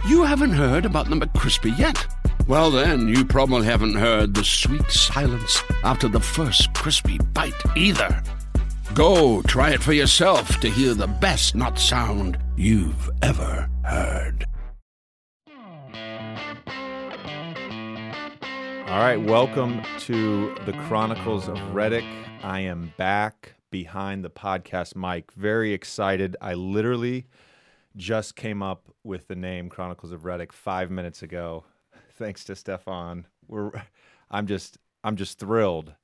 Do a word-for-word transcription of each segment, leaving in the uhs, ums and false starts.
You haven't heard about the McCrispy yet? Well, then, you probably haven't heard the sweet silence after the first crispy bite either. Go try it for yourself to hear the best nut sound you've ever heard. All right, welcome to the Chronicles of Reddick. I am back behind the podcast mic. Very excited. I literally just came up with the name Chronicles of Reddick five minutes ago, thanks to Stefan. We're, I'm just, I'm just thrilled.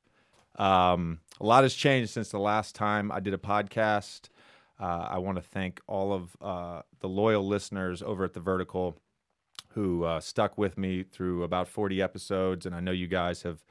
Um, a lot has changed since the last time I did a podcast. Uh, I want to thank all of uh, the loyal listeners over at The Vertical who uh, stuck with me through about forty episodes. And I know you guys have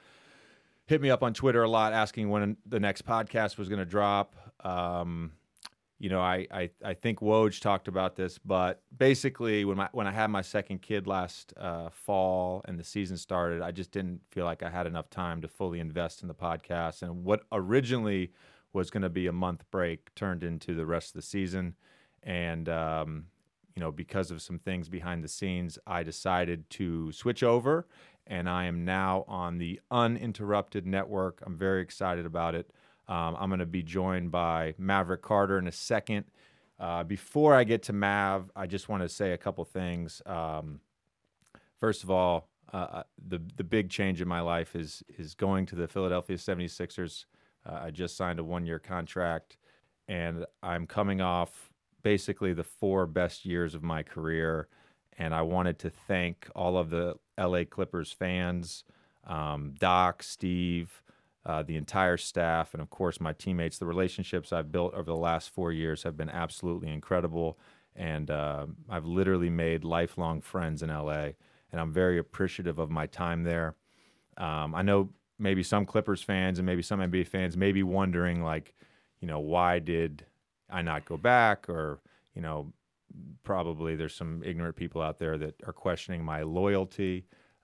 hit me up on Twitter a lot asking when the next podcast was going to drop. Um, you know, I, I, I think Woj talked about this, but basically when my, when I had my second kid last uh, fall and the season started, I just didn't feel like I had enough time to fully invest in the podcast. And what originally was going to be a month break turned into the rest of the season. And, um, you know, because of some things behind the scenes, I decided to switch over, and I am now on the Uninterrupted Network. I'm very excited about it. Um, I'm going to be joined by Maverick Carter in a second. Uh, before I get to Mav, I just want to say a couple things. Um, first of all, uh, the the big change in my life is is going to the Philadelphia seventy-sixers. Uh, I just signed a one-year contract, and I'm coming off basically the four best years of my career, and I wanted to thank all of the L A Clippers fans, um, Doc, Steve, uh, the entire staff, and of course my teammates. The relationships I've built over the last four years have been absolutely incredible, and uh, I've literally made lifelong friends in L A, and I'm very appreciative of my time there. Um, I know maybe some Clippers fans and maybe some N B A fans may be wondering, like, you know, why did I not go back? Or, you know, probably there's some ignorant people out there that are questioning my loyalty.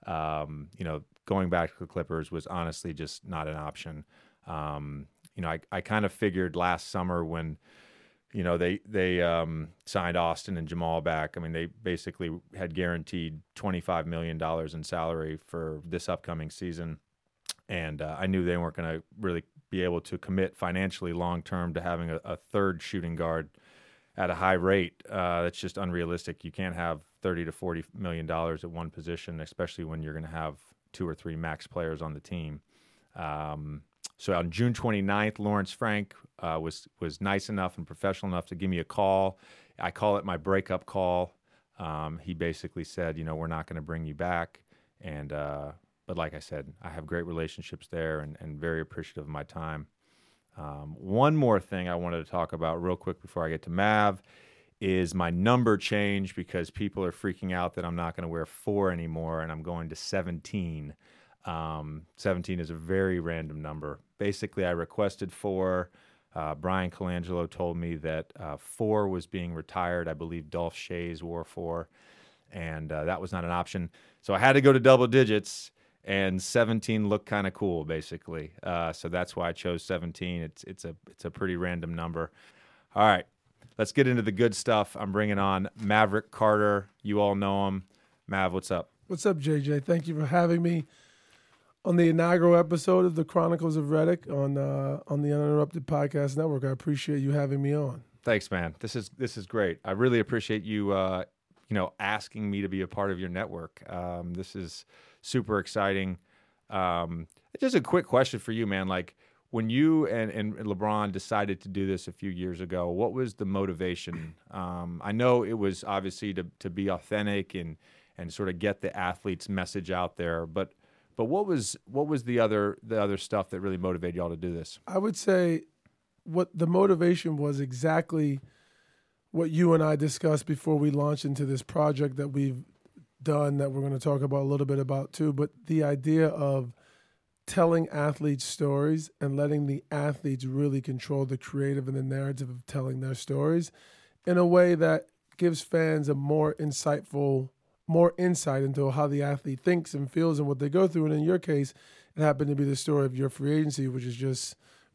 Um, you know, going back to the Clippers was honestly just not an option. Um, you know, I, I kind of figured last summer when, you know, they they um, signed Austin and Jamal back. I mean, they basically had guaranteed twenty-five million dollars in salary for this upcoming season. And uh, I knew they weren't going to really be able to commit financially long-term to having a, a third shooting guard at a high rate. Uh, that's just unrealistic. You can't have thirty to forty million dollars at one position, especially when you're going to have two or three max players on the team. Um, so on June twenty-ninth, Lawrence Frank uh, was was nice enough and professional enough to give me a call. I call it my breakup call. Um, he basically said, you know, we're not going to bring you back. And uh, but like I said, I have great relationships there and, and very appreciative of my time. Um, one more thing I wanted to talk about real quick before I get to Mav is my number change, because people are freaking out that I'm not going to wear four anymore and I'm going to seventeen. Um, seventeen is a very random number. Basically, I requested four. Uh, Brian Colangelo told me that uh, four was being retired. I believe Dolph Schayes wore four, and uh, that was not an option. So I had to go to double digits. And seventeen looked kind of cool, basically. Uh, so that's why I chose seventeen. It's it's a it's a pretty random number. All right, let's get into the good stuff. I'm bringing on Maverick Carter. You all know him. Mav, what's up? What's up, J J? Thank you for having me on the inaugural episode of the Chronicles of Reddick on uh, on the Uninterrupted Podcast Network. I appreciate you having me on. Thanks, man. This is this is great. I really appreciate you uh, you know asking me to be a part of your network. Um, this is super exciting. Um, just a quick question for you, man. Like, when you and, and LeBron decided to do this a few years ago, what was the motivation? Um, I know it was obviously to to be authentic and and sort of get the athlete's message out there, but but what was what was the other the other stuff that really motivated y'all to do this? I would say what the motivation was exactly what you and I discussed before we launched into this project that we've done, that we're going to talk about a little bit about too, but the idea of telling athletes stories and letting the athletes really control the creative and the narrative of telling their stories in a way that gives fans a more insightful, more insight into how the athlete thinks and feels and what they go through. And in your case, it happened to be the story of your free agency, which is just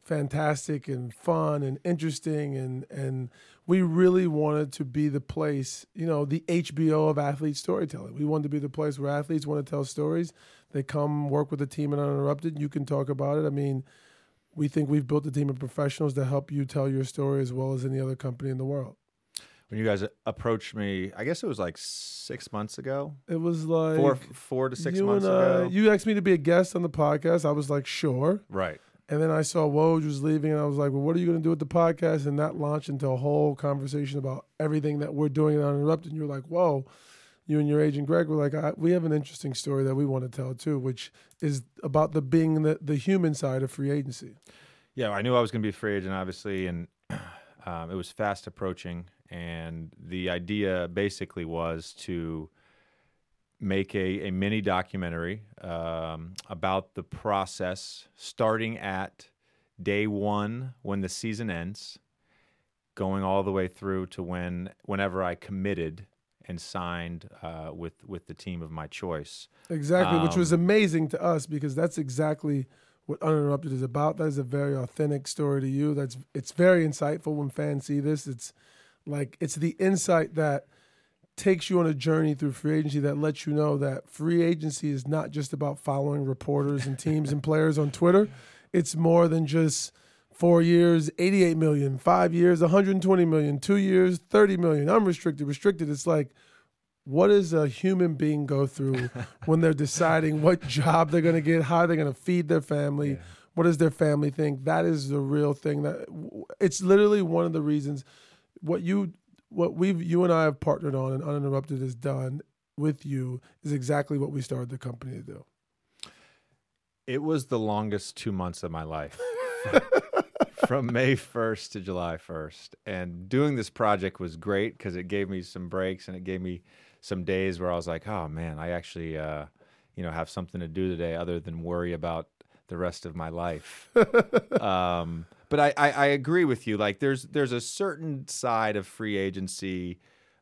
fantastic and fun and interesting, and and we really wanted to be the place, you know, the H B O of athlete storytelling. We wanted to be the place where athletes want to tell stories. They come work with the team at Uninterrupted. You can talk about it. I mean, we think we've built a team of professionals to help you tell your story as well as any other company in the world. When you guys approached me, I guess it was like six months ago. It was like four, four to six you months and I, ago. You asked me to be a guest on the podcast. I was like, sure. Right. And then I saw Woj was leaving, and I was like, well, what are you going to do with the podcast? And that launched into a whole conversation about everything that we're doing at Uninterrupted. And you were like, whoa. You and your agent, Greg, were like, I, we have an interesting story that we want to tell, too, which is about the being the, the human side of free agency. Yeah, I knew I was going to be a free agent, obviously, and um, it was fast approaching. And the idea basically was to make a, a mini documentary um, about the process, starting at day one when the season ends, going all the way through to when whenever I committed and signed uh, with with the team of my choice. Exactly, um, which was amazing to us because that's exactly what Uninterrupted is about. That is a very authentic story to you. That's it's very insightful when fans see this. It's like it's the insight that takes you on a journey through free agency that lets you know that free agency is not just about following reporters and teams and players on Twitter. It's more than just four years, eighty-eight million, five years, one hundred twenty million, two years, thirty million, unrestricted, restricted. It's like, what does a human being go through when they're deciding what job they're going to get, how they're going to feed their family, yeah. What does their family think? That is the real thing. That it's literally one of the reasons what you what we've you and I have partnered on and Uninterrupted has done with you is exactly what we started the company to do. It was the longest two months of my life. From May first to July first. And doing this project was great because it gave me some breaks and it gave me some days where I was like, oh man, I actually uh, you know, have something to do today other than worry about the rest of my life. um, but I, I, I agree with you. Like there's there's a certain side of free agency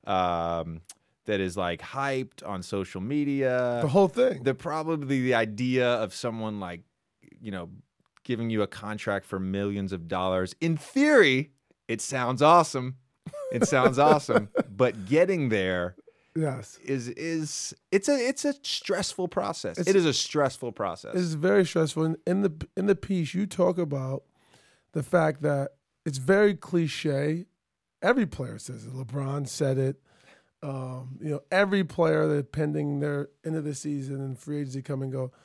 um, that is like hyped on social media. The whole thing. The probably the idea of someone like, you know, giving you a contract for millions of dollars. In theory, it sounds awesome. It sounds awesome. But getting there yes. is is it's a it's a stressful process. It's, it is a stressful process. It's very stressful. In, in the in the piece, you talk about the fact that it's very cliche. Every player says it. LeBron said it. Um, you know, every player that pending their end of the season and free agency come and go,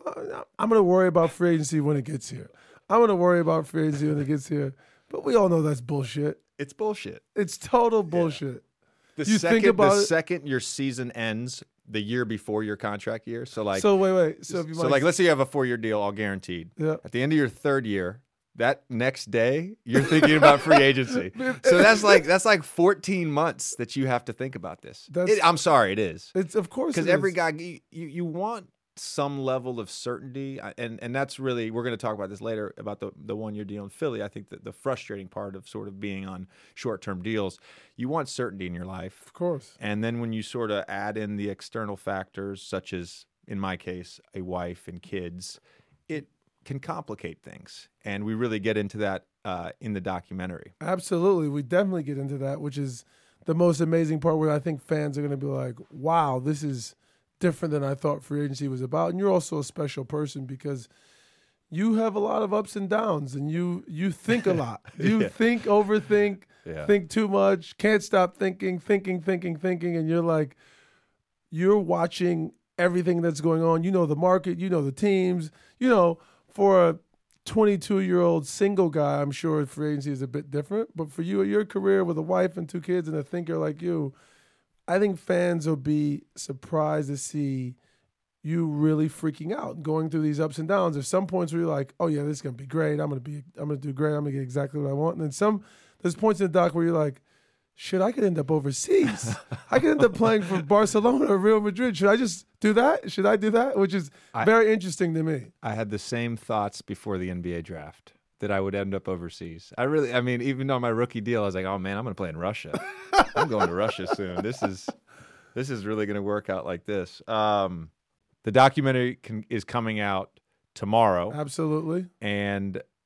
I'm going to worry about free agency when it gets here. I'm going to worry about free agency when it gets here. But we all know that's bullshit. It's bullshit. It's total bullshit. Yeah. The you second, think about the it, second your season ends, the year before your contract year. So like, so wait, wait. So, if you so might, like, let's say you have a four-year deal, all guaranteed. Yeah. At the end of your third year, that next day, you're thinking about free agency. So that's like that's like fourteen months that you have to think about this. It, I'm sorry, it is. It's of course because every guy you, you you want some level of certainty, and and that's really, we're going to talk about this later about the the one year deal in Philly. I think that the frustrating part of sort of being on short term deals, you want certainty in your life, of course. And then when you sort of add in the external factors, such as in my case, a wife and kids, it can complicate things, and we really get into that uh, in the documentary. Absolutely, we definitely get into that, which is the most amazing part. Where I think fans are going to be like, "Wow, this is different than I thought free agency was about." And you're also a special person because you have a lot of ups and downs, and you you think a lot. You yeah. think, overthink, yeah. think too much, can't stop thinking, thinking, thinking, thinking, and you're like, you're watching everything that's going on. You know the market, you know the teams, you know. For a twenty-two-year-old single guy, I'm sure free agency is a bit different. But for you, your career with a wife and two kids and a thinker like you, I think fans will be surprised to see you really freaking out, going through these ups and downs. There's some points where you're like, "Oh yeah, this is gonna be great. I'm gonna be, I'm gonna do great. I'm gonna get exactly what I want." And then some, there's points in the doc where you're like, "Shit, I could end up overseas. I could end up playing for Barcelona or Real Madrid. Should I just do that? Should I do that?" Which is I, very interesting to me. I had the same thoughts before the N B A draft, that I would end up overseas. I really, I mean, even on my rookie deal, I was like, "Oh man, I'm going to play in Russia. I'm going to Russia soon. This is, this is really going to work out like this." Um, the documentary can, is coming out tomorrow. Absolutely. And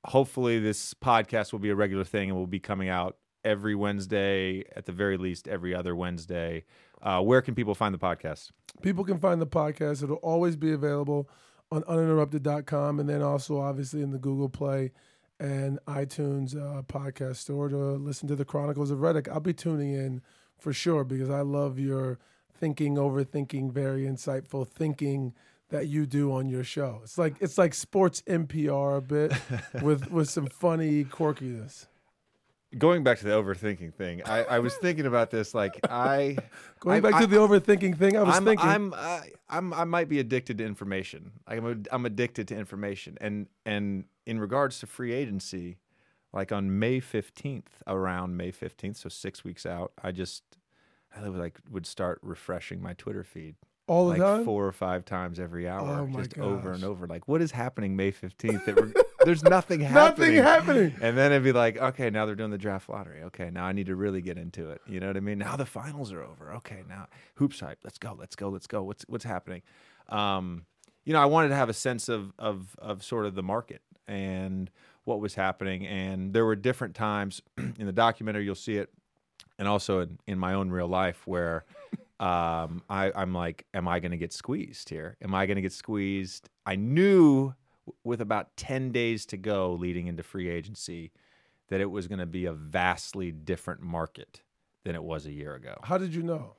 hopefully this podcast will be a regular thing and will be coming out every Wednesday, at the very least every other Wednesday. Uh, where can people find the podcast? People can find the podcast. It'll always be available on uninterrupted dot com, and then also obviously in the Google Play and iTunes uh, podcast store to listen to the Chronicles of Reddick. I'll be tuning in for sure because I love your thinking, overthinking, very insightful thinking that you do on your show. It's like it's like sports N P R a bit with with some funny quirkiness. Going back to the overthinking thing, I, I was thinking about this. Like I, going I, back I, to the overthinking thing, I was I'm, thinking, I'm, uh, I'm, I might be addicted to information. I'm, a, I'm addicted to information, and and in regards to free agency, like on May fifteenth, around May fifteenth, so six weeks out, I just, I would like would start refreshing my Twitter feed. All the like time? four or five times every hour, Oh my just gosh. over and over. Like, what is happening May fifteenth? That we're, there's nothing happening. Nothing happening. And then it'd be like, okay, now they're doing the draft lottery. Okay, now I need to really get into it. You know what I mean? Now the finals are over. Okay, now hoops hype. Let's go. Let's go. Let's go. What's what's happening? Um, you know, I wanted to have a sense of of of sort of the market and what was happening. And there were different times in the documentary. You'll see it, and also in, in my own real life where. Um, I, I'm like, am I going to get squeezed here? Am I going to get squeezed? I knew w- with about ten days to go leading into free agency that it was going to be a vastly different market than it was a year ago. How did you know?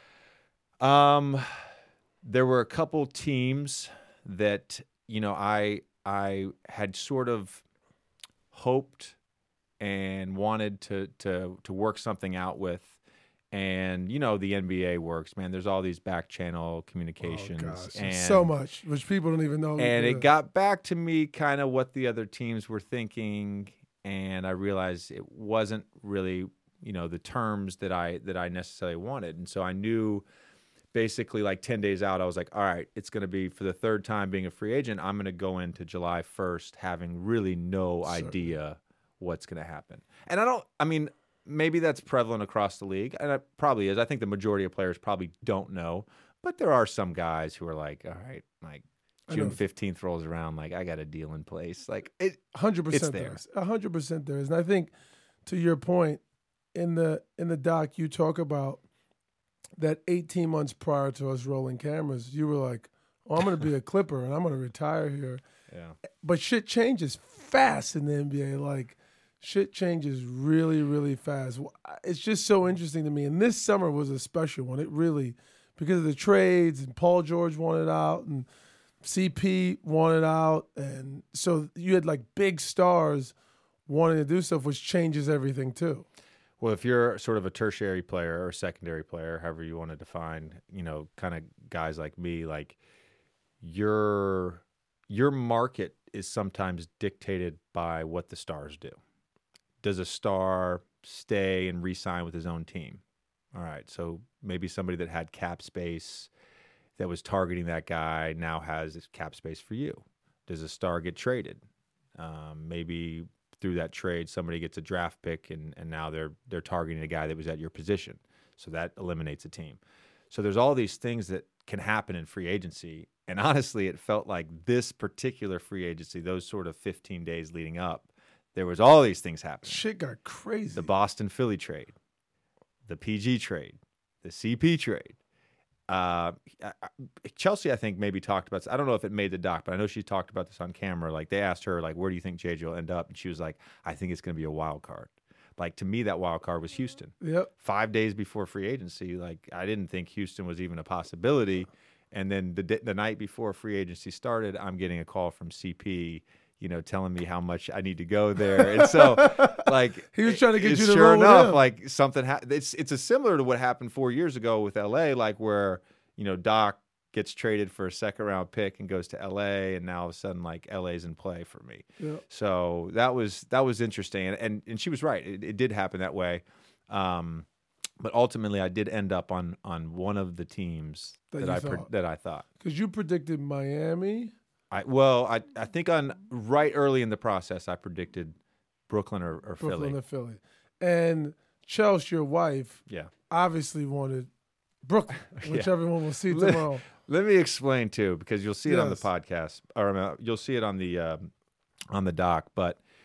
Um, there were a couple teams that, you know, I, I had sort of hoped and wanted to, to, to work something out with. And, you know, the N B A works, man. There's all these back channel communications. Oh, gosh. And, so much, which people don't even know. And Yeah. it got back to me kind of what the other teams were thinking. And I realized it wasn't really, you know, the terms that I that I necessarily wanted. And so I knew basically like ten days out, I was like, all right, it's going to be for the third time being a free agent. I'm going to go into July first having really no Certainly. idea what's going to happen. And I don't, I mean, maybe that's prevalent across the league, and it probably is. I think the majority of players probably don't know, but there are some guys who are like, all right, like June fifteenth rolls around, like I got a deal in place. Like it, one hundred percent it's there there. is. one hundred percent there is. And I think to your point, in the in the doc, you talk about that eighteen months prior to us rolling cameras, you were like, oh, I'm going to be a Clipper and I'm going to retire here. Yeah. But shit changes fast in the N B A. Like, shit changes really, really fast. It's just so interesting to me. And this summer was a special one. It really, because of the trades, and Paul George wanted out, and C P wanted out. And so you had like big stars wanting to do stuff, which changes everything too. Well, if you're sort of a tertiary player or secondary player, however you want to define, you know, kind of guys like me, like your your market is sometimes dictated by what the stars do. Does a star stay and re-sign with his own team? All right, so maybe somebody that had cap space that was targeting that guy now has cap space for you. Does a star get traded? Um, maybe through that trade, somebody gets a draft pick, and, and now they're they're targeting a guy that was at your position. So that eliminates a team. So there's all these things that can happen in free agency. And honestly, it felt like this particular free agency, those sort of fifteen days leading up, there was all these things happening. Shit got crazy. The Boston Philly trade, the P G trade, the C P trade. Uh, Chelsea, I think, maybe talked about this. I don't know if it made the doc, but I know she talked about this on camera. Like, they asked her, like, where do you think J J will end up? And she was like, I think it's going to be a wild card. Like, to me, that wild card was Houston. Yep. Five days before free agency, like, I didn't think Houston was even a possibility. And then the the night before free agency started, I'm getting a call from C P, you know, telling me how much I need to go there. And so, like, he was trying to get it's you to sure roll with enough, him. like something. Ha- it's it's a similar to what happened four years ago with L A, like where you know Doc gets traded for a second round pick and goes to L A, and now all of a sudden, like L A's in play for me. Yep. So that was that was interesting, and and, and she was right. It, it did happen that way. Um, But ultimately, I did end up on on one of the teams That that, you I pre- thought. that I thought. Because you predicted Miami. I well, I I think on right early in the process, I predicted Brooklyn or, or Brooklyn Philly. and Philly. And Chelsea, your wife, Yeah. obviously wanted Brooklyn, which Yeah. everyone will see Let- tomorrow. Let me explain too, because you'll see it on the Yes. podcast, or uh, you'll see it on the um, on the doc. But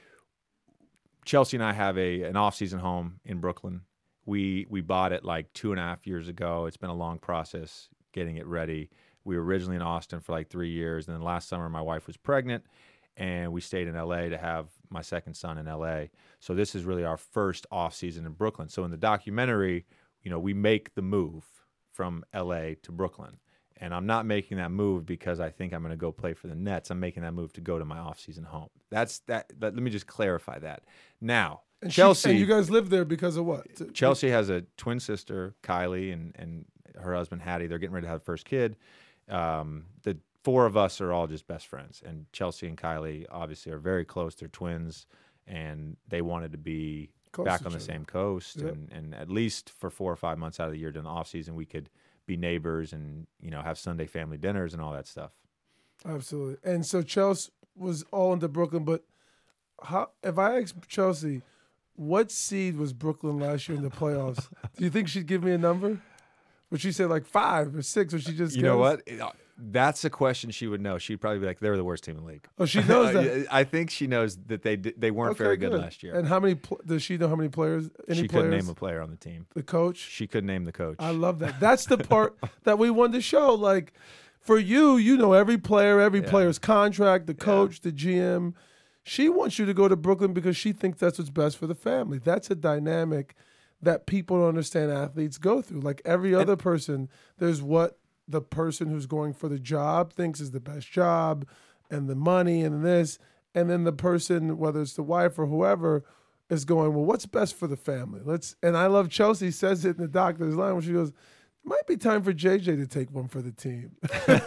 Chelsea and I have a an off-season home in Brooklyn. We we bought it like two and a half years ago. It's been a long process getting it ready. We were originally in Austin for like three years. And then last summer, my wife was pregnant, and we stayed in L A to have my second son in L A. So this is really our first off-season in Brooklyn. So in the documentary, you know, we make the move from L A to Brooklyn. And I'm not making that move because I think I'm going to go play for the Nets. I'm making that move to go to my off-season home. That's that. But let me just clarify that. Now, And Chelsea. She, and you guys live there because of what? To- Chelsea has a twin sister, Kylie, and and her husband Hattie. They're getting ready to have the first kid. Um, the four of us are all just best friends, and Chelsea and Kylie obviously are very close. They're twins, and they wanted to be Close back to on the each other. same coast, Yep. and and at least for four or five months out of the year during the off season, we could be neighbors and you know have Sunday family dinners and all that stuff. Absolutely. And so Chelsea was all into Brooklyn, but how? If I asked Chelsea, what seed was Brooklyn last year in the playoffs? Do you think she'd give me a number? Would she say like five or six? Or she just You know goes- what? That's a question she would know. She'd probably be like, "They're the worst team in the league." Oh, she knows that. I think she knows that they di- they weren't Okay, very good, last year. And how many? Pl- does she know how many players? Any She players? couldn't name a player on the team. The coach. She couldn't name the coach. I love that. That's the part that we wanted to show. Like, for you, you know every player, every Yeah. player's contract, the coach, the G M. She wants you to go to Brooklyn because she thinks that's what's best for the family. That's a dynamic that people don't understand athletes go through. Like every other person, there's what the person who's going for the job thinks is the best job and the money and this. And then the person, whether it's the wife or whoever, is going, well, what's best for the family? Let's. And I love Chelsea says it in the doctor's line when she goes, it might be time for J J to take one for the team.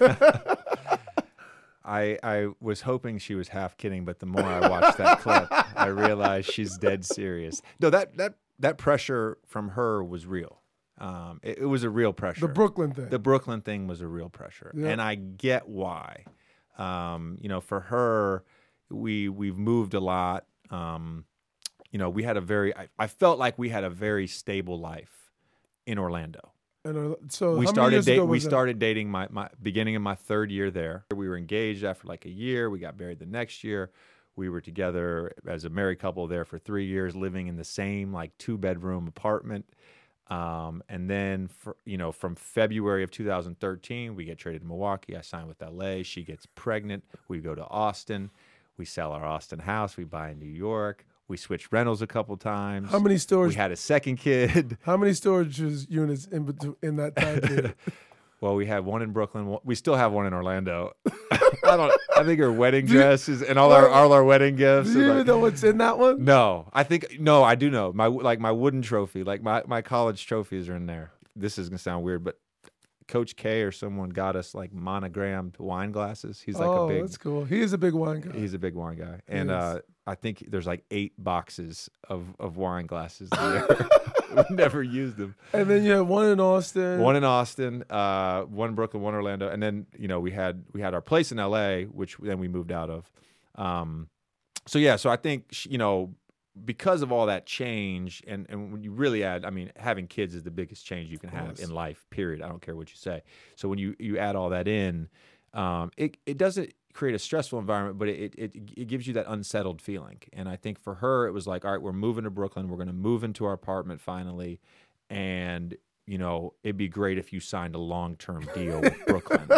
I I was hoping she was half kidding, but the more I watched that clip, I realized she's dead serious. No, that that that pressure from her was real. Um, it, it was a real pressure. The Brooklyn thing. The Brooklyn thing was a real pressure, Yeah. and I get why. Um, you know, for her, we we've moved a lot. Um, you know, we had a very. I, I felt like we had a very stable life in Orlando. And uh, so we how many started years date, ago we was that? started dating my, my beginning of my third year there. We were engaged after like a year. We got married the next year. We were together as a married couple there for three years, living in the same like two bedroom apartment. Um, and then for, you know, from February of two thousand thirteen, we get traded to Milwaukee. I sign with L A. She gets pregnant. We go to Austin. We sell our Austin house. We buy in New York. We switched rentals a couple times. How many storage? We had a second kid. How many storage units in between, in that time period? Well, we had one in Brooklyn. one- We still have one in Orlando. I don't. I think her wedding dresses and all our all our wedding gifts. Do you and, even like- know what's in that one? no, I think no. I do know my like my wooden trophy, like my my college trophies are in there. This is gonna sound weird, but Coach K or someone got us like monogrammed wine glasses. He's like oh, a big. that's cool. He is a big wine guy. He's a big wine guy, and is. uh, I think there's like eight boxes of of wine glasses there. We never used them. And then you had one in Austin. One in Austin, uh, one in Brooklyn, one in Orlando, and then you know we had we had our place in L A, which then we moved out of. Um, so yeah, so I think sh- you know because of all that change, and and when you really add, I mean, having kids is the biggest change you can have course. in life. Period. I don't care what you say. So when you you add all that in, um, it it doesn't create a stressful environment, but it, it it gives you that unsettled feeling. And I think for her, it was like, all right, we're moving to Brooklyn. We're going to move into our apartment finally, and you know, it'd be great if you signed a long term deal with Brooklyn.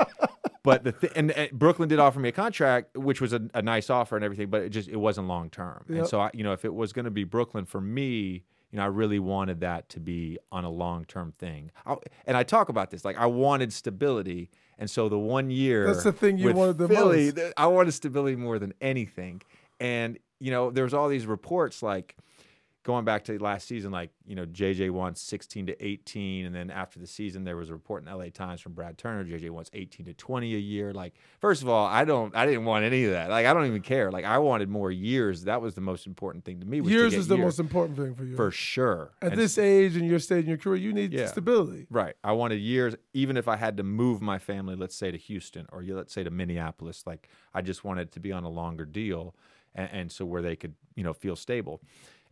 But the th- and, and Brooklyn did offer me a contract, which was a, a nice offer and everything, but it just it wasn't long term. Yep. And so I, you know, if it was going to be Brooklyn for me, you know, I really wanted that to be on a long term thing. I, and I talk about this like I wanted stability, and so the one year That's the thing you with wanted the Philly, most. th- I wanted stability more than anything. And you know, there was all these reports like. Going back to last season, like, you know, J J wants sixteen to eighteen. And then after the season, there was a report in L A Times from Brad Turner. J J wants eighteen to twenty a year. Like, first of all, I don't, I didn't want any of that. Like, I don't even care. Like, I wanted more years. That was the most important thing to me. Was to Years get is the years. most important thing for you. For sure. At And this age and your stage in your career, you need Yeah. stability. Right. I wanted years, even if I had to move my family, let's say to Houston or let's say to Minneapolis. Like, I just wanted to be on a longer deal, and, and so where they could, you know, feel stable.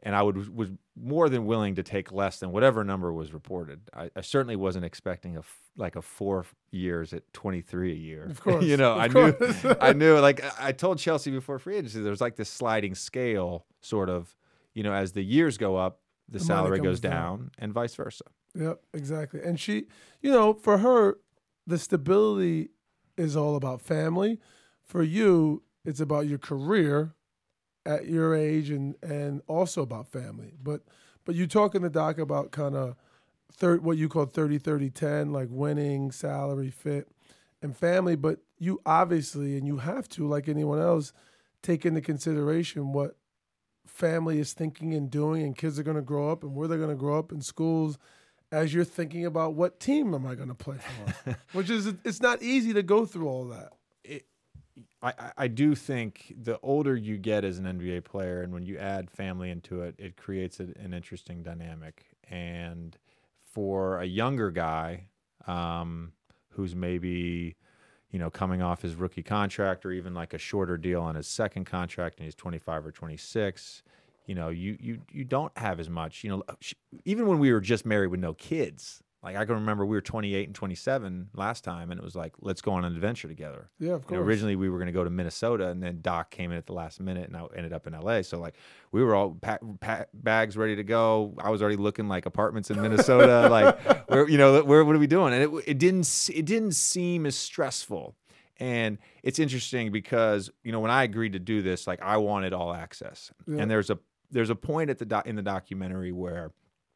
and I would was more than willing to take less than whatever number was reported. I, I certainly wasn't expecting a f- like a four years at twenty-three a year. Of course, you know, of I course. knew, I knew. Like I told Chelsea before free agency, there's like this sliding scale, sort of. You know, as the years go up, the, The money salary comes goes down, down. and vice versa. Yep, exactly. And she, you know, for her, the stability is all about family. For you, it's about your career at your age and, and also about family. But but you talk in the doc about kind of third what you call thirty thirty ten, like winning, salary, fit, and family. But you obviously, and you have to, like anyone else, take into consideration what family is thinking and doing, and kids are going to grow up and where they're going to grow up in schools as you're thinking about what team am I going to play for, which is, it's not easy to go through all that. It, I, I do think the older you get as an N B A player, and when you add family into it, it creates a, an interesting dynamic. And for a younger guy um, who's maybe, you know, coming off his rookie contract or even like a shorter deal on his second contract, and he's twenty-five or twenty-six, you know, you you you don't have as much. You know, even when we were just married with no kids, like I can remember we were twenty-eight and twenty-seven last time, and it was like, let's go on an adventure together. Yeah, of course. You know, originally we were going to go to Minnesota, and then Doc came in at the last minute, and I ended up in L A. So like we were all pack, pack, bags ready to go. I was already looking like apartments in Minnesota. like, where, you know, where what are we doing? And it it didn't it didn't seem as stressful. And it's interesting because, you know, when I agreed to do this, like I wanted all access. Yeah. And there's a there's a point at the doc, in the documentary where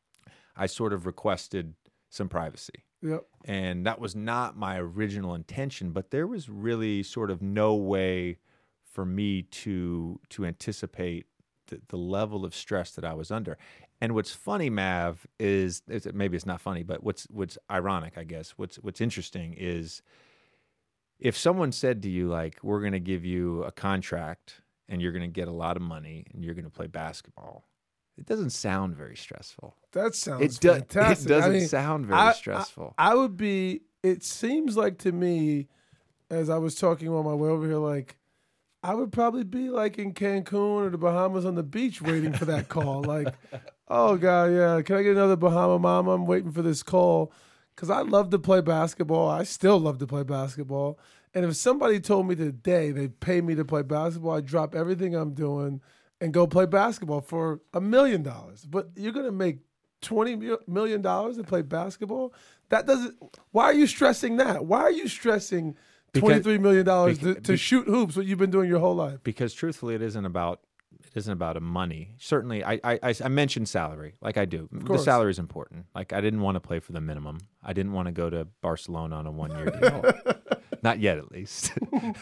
I sort of requested some privacy. Yep. And that was not my original intention, but there was really sort of no way for me to to anticipate the, the level of stress that I was under. And what's funny, Mav, is, is maybe it's not funny, but what's what's ironic, I guess, what's what's interesting is if someone said to you, like, we're going to give you a contract and you're going to get a lot of money and you're going to play basketball, it doesn't sound very stressful. That sounds It, do, it fantastic. doesn't I mean, sound very I, stressful. I, I would be, it seems like to me, as I was talking on my way over here, like, I would probably be like in Cancun or the Bahamas on the beach waiting for that call. Like, oh, God, yeah, can I get another Bahama Mama? I'm waiting for this call. Because I love to play basketball. I still love to play basketball. And if somebody told me today they pay me to play basketball, I'd drop everything I'm doing and go play basketball for a million dollars. But you're going to make twenty million dollars to play basketball? That doesn't. Why are you stressing that? Why are you stressing twenty-three million dollars to, to shoot hoops, what you've been doing your whole life? Because truthfully, it isn't about it isn't about a money. Certainly, I I, I mentioned salary, like I do. The salary is important. Like I didn't want to play for the minimum. I didn't want to go to Barcelona on a one-year deal. Not yet, at least.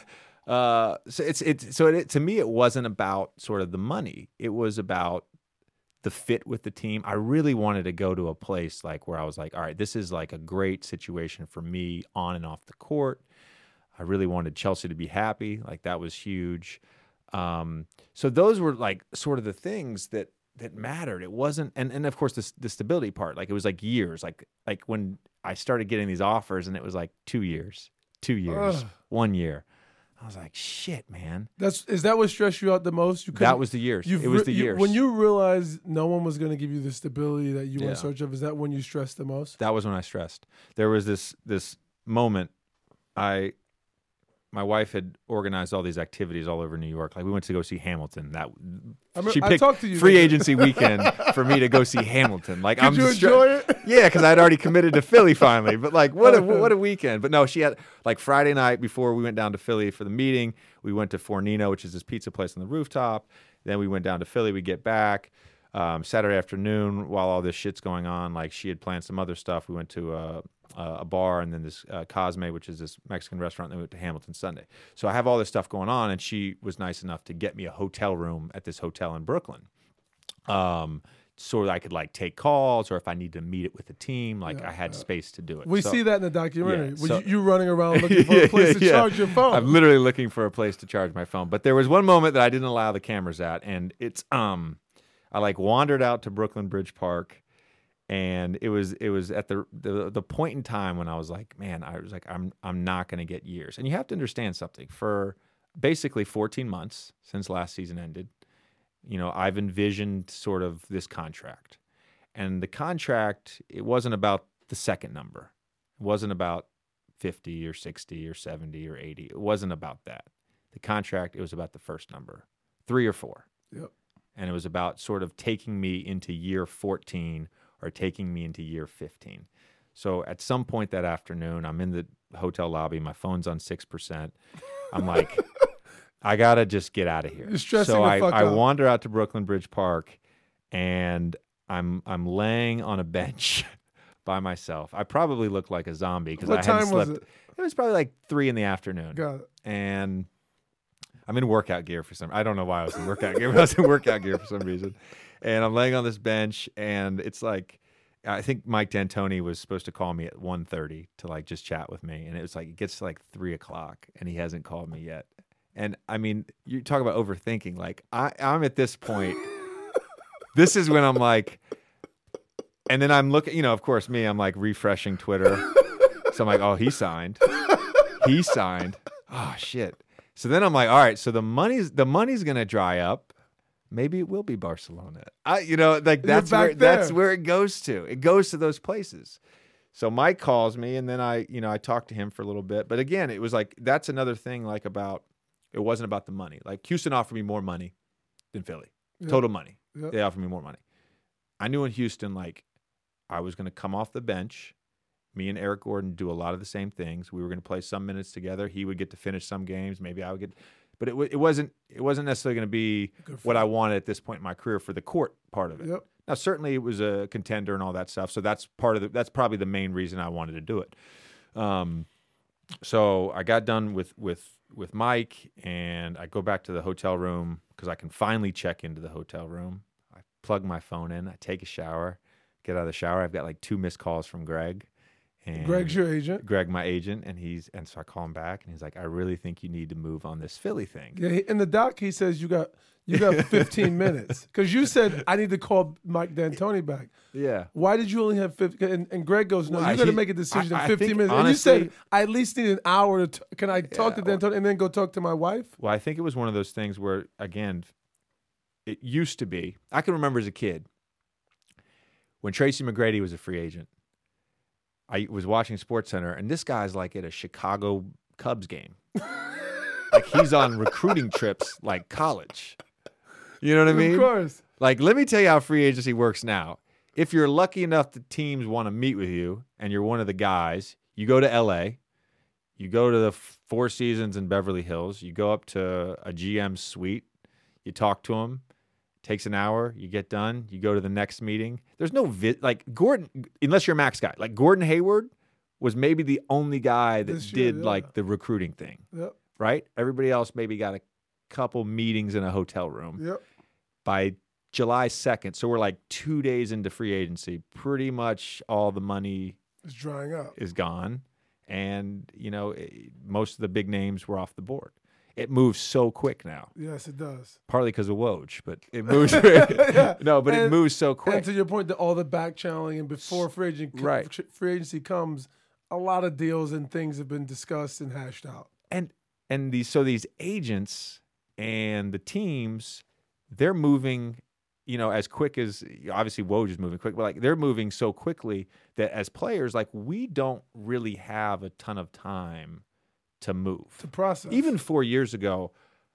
uh, so it's it's so it, to me, it wasn't about sort of the money. It was about the fit with the team. I really wanted to go to a place like where I was like, all right, this is like a great situation for me on and off the court. I really wanted Chelsea to be happy. Like that was huge. Um, so those were like sort of the things that that mattered. It wasn't, and and of course the the stability part. Like it was like years. Like like when I started getting these offers, and it was like two years, two years, Ugh. one year. I was like, shit, man. That's is that what stressed you out the most? You that was the years. It was the you, years. When you realized no one was going to give you the stability that you yeah. were in search of, is that when you stressed the most? That was when I stressed. There was this this moment. I, my wife had organized all these activities all over New York. Like we went to go see Hamilton. That I mean, she I picked talked to you free later. agency weekend for me to go see Hamilton. Like Did I'm you just enjoy it? Yeah, because I'd already committed to Philly finally. But like, what a what a weekend! But no, she had like Friday night before we went down to Philly for the meeting. We went to Fornino, which is this pizza place on the rooftop. Then we went down to Philly. We get back um, Saturday afternoon while all this shit's going on. Like she had planned some other stuff. We went to a, a bar and then this uh, Cosme, which is this Mexican restaurant. Then we went to Hamilton Sunday. So I have all this stuff going on, and she was nice enough to get me a hotel room at this hotel in Brooklyn. Um, so that I could like take calls, or if I need to meet it with the team, like yeah, I had yeah. space to do it. We so, see that in the documentary. Yeah, Was so, you, you running around looking for a place to yeah. charge your phone? I'm literally looking for a place to charge my phone. But there was one moment that I didn't allow the cameras at, and it's um, I like wandered out to Brooklyn Bridge Park, and it was it was at the the the point in time when I was like, man, I was like, I'm I'm not going to get years. And you have to understand something. For basically fourteen months since last season ended, you know, I've envisioned sort of this contract. And the contract, it wasn't about the second number. It wasn't about fifty or sixty or seventy or eighty. It wasn't about that. The contract, it was about the first number, three or four. Yep. And it was about sort of taking me into year fourteen or taking me into year fifteen. So at some point that afternoon, I'm in the hotel lobby. My phone's on six percent. I'm like, I got to just get out of here. You're stressing so the I, fuck I out. wander out to Brooklyn Bridge Park, and I'm I'm laying on a bench by myself. I probably look like a zombie because I What hadn't time was slept. it? It was probably like three in the afternoon. Got it. And I'm in workout gear for some. I don't know why I was in workout gear, but I was in workout gear for some reason. And I'm laying on this bench, and it's like, I think Mike D'Antoni was supposed to call me at one thirty to like just chat with me, and it was like it gets to like three o'clock, and he hasn't called me yet. And I mean, you talk about overthinking. Like I, I'm at this point. This is when I'm like, and then I'm looking. You know, of course, me. I'm like refreshing Twitter. So I'm like, oh, he signed. He signed. Oh shit. So then I'm like, all right. So the money's the money's gonna dry up. Maybe it will be Barcelona. I, you know, like that's back where there. that's where it goes to. It goes to those places. So Mike calls me, and then I, you know, I talked to him for a little bit. But again, it was like that's another thing. Like about it wasn't about the money. Like Houston offered me more money than Philly. Yep. Total money. Yep. They offered me more money. I knew in Houston, like I was going to come off the bench. Me and Eric Gordon do a lot of the same things. We were going to play some minutes together. He would get to finish some games. Maybe I would get, but it w- it wasn't it wasn't necessarily going to be Good for what you. I wanted at this point in my career for the court part of it. Yep. Now, certainly it was a contender and all that stuff. So that's part of the, that's probably the main reason I wanted to do it. Um, so I got done with with with Mike, and I go back to the hotel room because I can finally check into the hotel room. I plug my phone in. I take a shower. Get out of the shower. I've got like two missed calls from Greg. And Greg's your agent. Greg, my agent, and he's and so I call him back, and he's like, "I really think you need to move on this Philly thing." Yeah, he- in the doc, he says you got you got fifteen minutes because you said I need to call Mike D'Antoni back. Yeah. Why did you only have fifteen? And, and Greg goes, "No, Well, you got to he- make a decision I- I in fifteen think, minutes." And honestly- you said I at least need an hour to. T- can I talk Yeah, to D'Antoni and then go talk to my wife? Well, I think it was one of those things where, again, it used to be. I can remember as a kid when Tracy McGrady was a free agent. I was watching SportsCenter, and this guy's like at a Chicago Cubs game. Like he's on recruiting trips like college. You know what I mean? Of course. Like, let me tell you how free agency works now. If you're lucky enough that teams want to meet with you and you're one of the guys, you go to L A, you go to the Four Seasons in Beverly Hills, you go up to a G M suite, you talk to him, takes an hour, you get done, you go to the next meeting. There's no, vi- like, Gordon, unless you're a Max guy, like Gordon Hayward was maybe the only guy that This year, did, yeah. like, the recruiting thing, Yep. right? Everybody else maybe got a couple meetings in a hotel room. Yep. By July second, so we're like two days into free agency, pretty much all the money It's drying up. is gone. And, you know, it, most of the big names were off the board. It moves so quick now, Yes, it does. partly because of Woj, but it moves. No, but it And- moves so And quick. to your point, that all the back channeling and before free, agent, Right. free agency comes, a lot of deals and things have been discussed and hashed out. And and these so these agents and the teams, they're moving, you know, as quick as obviously Woj is moving quick, but like they're moving so quickly that as players, like we don't really have a ton of time to move. To process. Even four years ago,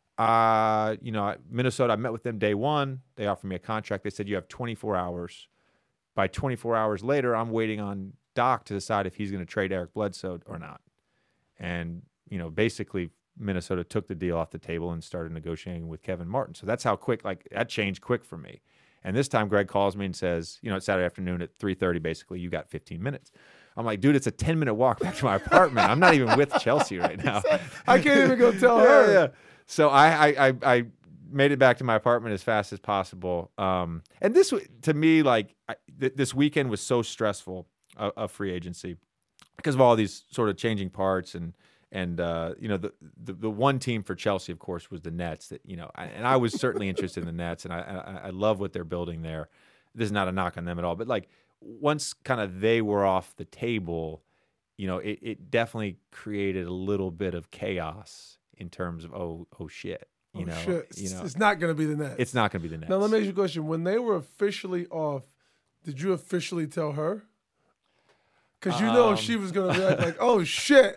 uh, you know, Minnesota, I met with them day one. They offered me a contract. They said, you have twenty-four hours. By twenty-four hours later, I'm waiting on Doc to decide if he's going to trade Eric Bledsoe or not. And, you know, basically Minnesota took the deal off the table and started negotiating with Kevin Martin. So that's how quick, like that changed quick for me. And this time Greg calls me and says, you know, it's Saturday afternoon at three thirty, basically, you got fifteen minutes. I'm like, dude, it's a ten minute walk back to my apartment. I'm not even with Chelsea right now. I can't even go tell Yeah, her. yeah. So I, I, I, I made it back to my apartment as fast as possible. Um, and this, w- to me, like I, th- this weekend was so stressful of, of free agency because of all these sort of changing parts and and uh, you know the, the the one team for Chelsea, of course, was the Nets. That you know, I, and I was certainly interested in the Nets, and I, I I love what they're building there. This is not a knock on them at all, but like once kind of they were off the table, you know, it, it definitely created a little bit of chaos in terms of oh oh shit, You oh, know, shit. you know, It's not going to be the Nets. it's not going to be the Nets. Now, let me ask you a question. When they were officially off, did you officially tell her? Because you know Um, she was going to be like, like, oh, shit.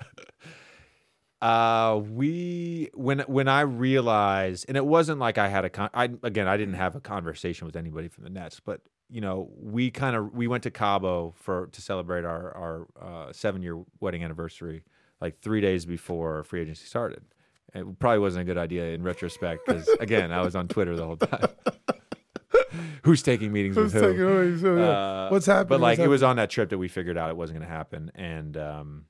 Uh, we when when I realized, and it wasn't like I had a con. I again, I didn't have a conversation with anybody from the Nets, but you know, we kind of we went to Cabo for to celebrate our our uh, seven year wedding anniversary, like three days before free agency started. It probably wasn't a good idea in retrospect because again, I was on Twitter the whole time. Who's taking meetings Who's with who? taking away? So, yeah. Uh, What's happening? But like What's it was on that trip that we figured out it wasn't going to happen, and um,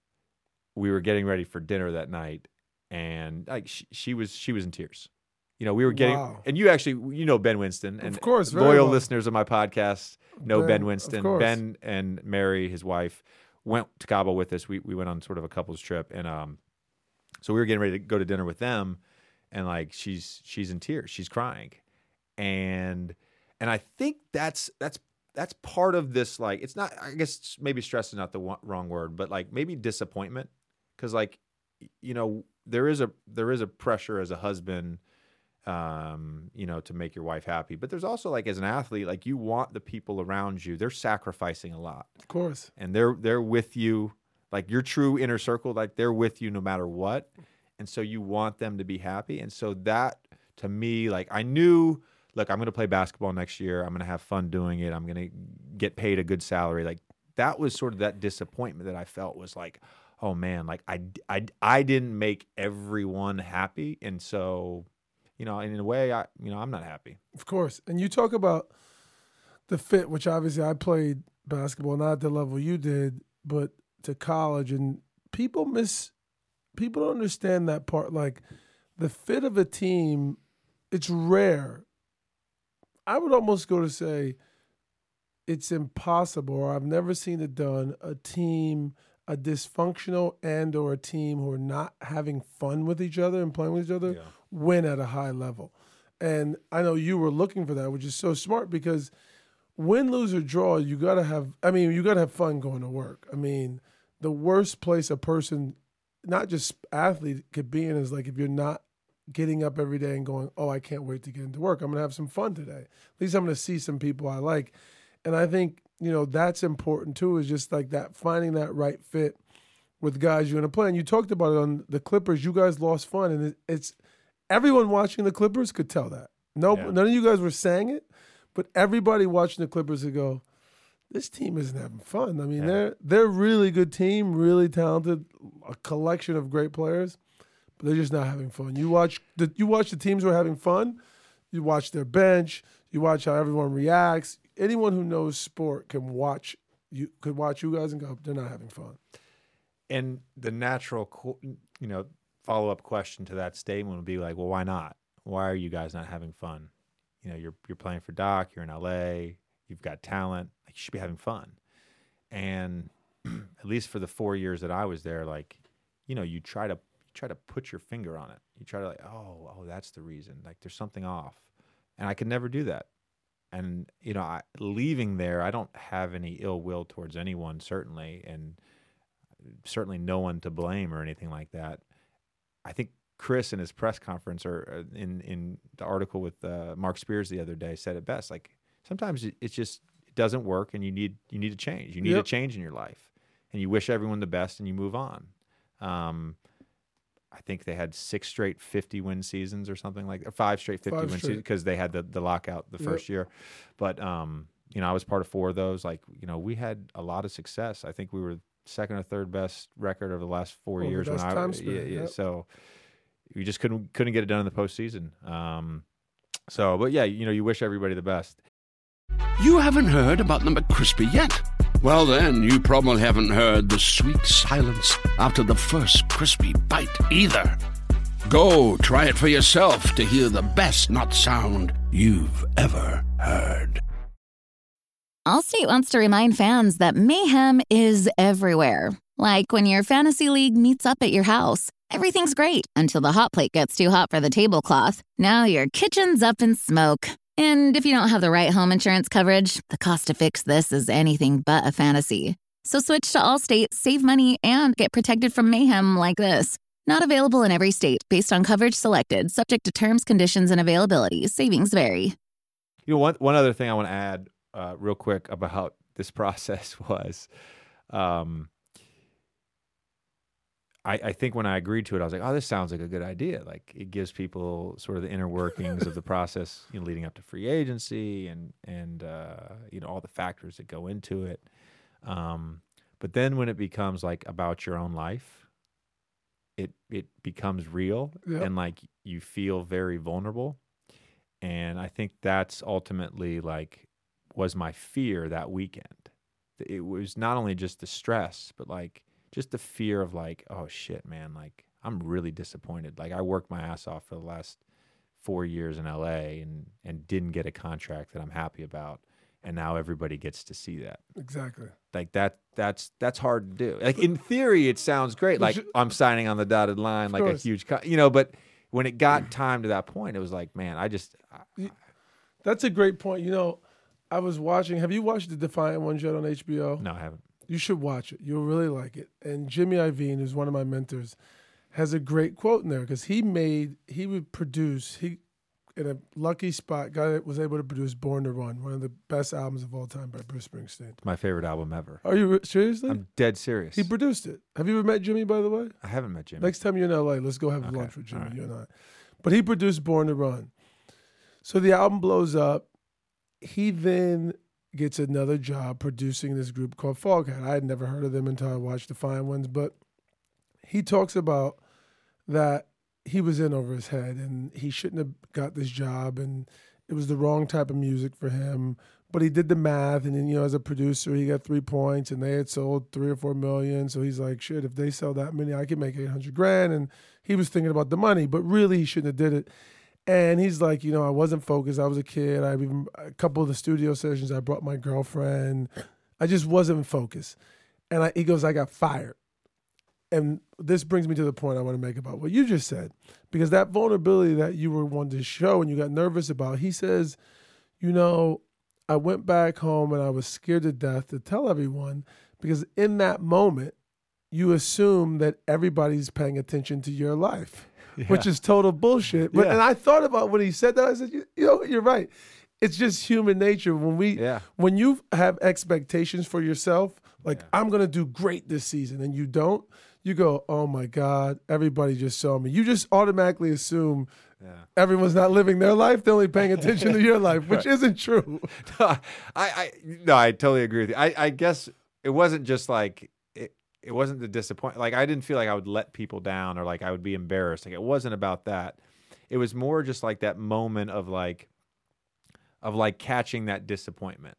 we were getting ready for dinner that night, and like she, she was she was in tears. You know, we were getting, Wow. and you actually you know Ben Winston, and Of course, very loyal well. listeners of my podcast know Ben, Ben of Winston. course. Ben and Mary, his wife, went to Cabo with us. We we went on sort of a couples trip, and um, so we were getting ready to go to dinner with them, and like she's she's in tears, she's crying, and and I think that's that's that's part of this. Like, it's not. I guess maybe stress is not the one, wrong word, but like maybe disappointment, because like you know there is a there is a pressure as a husband, um, you know, to make your wife happy, but there's also like as an athlete, like you want the people around you. They're sacrificing a lot, Of course. and they're they're with you, like your true inner circle, like they're with you no matter what, and so you want them to be happy. And so that to me, like I knew, look, I'm going to play basketball next year. I'm going to have fun doing it. I'm going to get paid a good salary. Like that was sort of that disappointment that I felt was like, oh man, like I I I didn't make everyone happy, and so you know, in a way, I you know I'm not happy. Of course. And you talk about the fit, which obviously I played basketball, not at the level you did, but to college. And people miss, people don't understand that part. Like the fit of a team, it's rare. I would almost go to say it's impossible, or I've never seen it done, a team, a dysfunctional and or a team who are not having fun with each other and playing with each other, Yeah. win at a high level. And I know you were looking for that, which is so smart because win, lose, or draw, you got to have, I mean, you got to have fun going to work. I mean, the worst place a person, not just athlete, could be in is like if you're not getting up every day and going, oh, I can't wait to get into work. I'm going to have some fun today. At least I'm going to see some people I like. And I think, you know, that's important too, is just like that, finding that right fit with guys you're going to play. And you talked about it on the Clippers. You guys lost fun. And it, it's, everyone watching the Clippers could tell that. No, Yeah. None of you guys were saying it, but everybody watching the Clippers would go, this team isn't having fun. I mean, Yeah. they're they're a really good team, really talented, a collection of great players, but they're just not having fun. You watch the you watch the teams who are having fun. You watch their bench. You watch how everyone reacts. Anyone who knows sport can watch you could watch you guys and go, they're not having fun. And the natural, co- you know, follow up question to that statement would be like, well, why not? Why are you guys not having fun? You know, you're you're playing for Doc. You're in L A. You've got talent. Like, you should be having fun. And at least for the four years that I was there, like, you know, you try to you try to put your finger on it. You try to like, oh, oh, that's the reason. Like, there's something off. And I could never do that. And you know, I, leaving there, I don't have any ill will towards anyone, certainly, and certainly no one to blame or anything like that. I think Chris in his press conference or in in the article with uh, Mark Spears the other day said it best. Like, sometimes it, it's just it doesn't work, and you need you need to change. You need Yep. a change in your life, and you wish everyone the best, and you move on. Um, I think they had six straight fifty-win seasons or something like that, five straight fifty-win Five seasons straight. because they had the, the lockout the Yep. first year. But, um, you know, I was part of four of those. Like, you know, we had a lot of success. I think we were second or third best record over the last four Over the years. best when I time yeah, span, yeah. yep. So we just couldn't couldn't get it done in the postseason. Um, so, but yeah, you know, you wish everybody the best. You haven't heard about the McCrispy yet? Well, then, you probably haven't heard the sweet silence after the first crispy bite either. Go try it for yourself to hear the best nut sound you've ever heard. Allstate wants to remind fans that mayhem is everywhere. Like when your fantasy league meets up at your house. Everything's great until the hot plate gets too hot for the tablecloth. Now your kitchen's up in smoke. And if you don't have the right home insurance coverage, the cost to fix this is anything but a fantasy. So switch to Allstate, save money, and get protected from mayhem like this. Not available in every state based on coverage selected, subject to terms, conditions, and availability. Savings vary. You know, one one other thing I want to add uh, real quick about this process was, um, I, I think when I agreed to it, I was like, oh, this sounds like a good idea. Like it gives people sort of the inner workings of the process, you know, leading up to free agency and and uh, you know all the factors that go into it. Um, but then when it becomes like about your own life, it it becomes real Yep. and like you feel very vulnerable. And I think that's ultimately like was my fear that weekend. It was not only just the stress, but like just the fear of like, oh shit, man, like I'm really disappointed. Like I worked my ass off for the last four years in L A and and didn't get a contract that I'm happy about. And now everybody gets to see that. Exactly. Like that that's that's hard to do. Like in theory it sounds great. Like I'm signing on the dotted line like a huge co- you know, but when it got time to that point, it was like, man, I just I, That's a great point. You know, I was watching, have you watched The Defiant Ones yet on H B O? no, I haven't. You should watch it. You'll really like it. And Jimmy Iovine, who's one of my mentors, has a great quote in there because he made, he would produce, he, in a lucky spot, guy was able to produce Born to Run, one of the best albums of all time by Bruce Springsteen. My favorite album ever. Are you re- seriously? I'm dead serious. He produced it. Have you ever met Jimmy, by the way? I haven't met Jimmy. Next time you're in L A, let's go have Okay. lunch with Jimmy, All right. you and I. But he produced Born to Run. So the album blows up. He then gets another job producing this group called Foghat. I had never heard of them until I watched Defiant Ones, but he talks about that he was in over his head and he shouldn't have got this job and it was the wrong type of music for him. But he did the math and then, you know, as a producer, he got three points and they had sold three or four million. So he's like, shit, if they sell that many, I can make eight hundred grand. And he was thinking about the money, but really he shouldn't have did it. And he's like, you know, I wasn't focused. I was a kid. I even a couple of the studio sessions, I brought my girlfriend. I just wasn't focused. And I, he goes, I got fired. And this brings me to the point I want to make about what you just said, because that vulnerability that you were wanting to show and you got nervous about, he says, you know, I went back home and I was scared to death to tell everyone because in that moment, you assume that everybody's paying attention to your life. Yeah. Which is total bullshit. But Yeah. and I thought about when he said that, I said, you, you know, you're right. It's just human nature. When we Yeah. when you have expectations for yourself, like Yeah. I'm gonna do great this season, and you don't, you go, oh my God, everybody just saw me. You just automatically assume Yeah. everyone's not living their life, they're only paying attention to your life, which isn't true. I, I no, I totally agree with you. I, I guess it wasn't just like it. It wasn't the disappointment. Like I didn't feel like I would let people down or like I would be embarrassed. Like it wasn't about that. It was more just like that moment of like, of like catching that disappointment,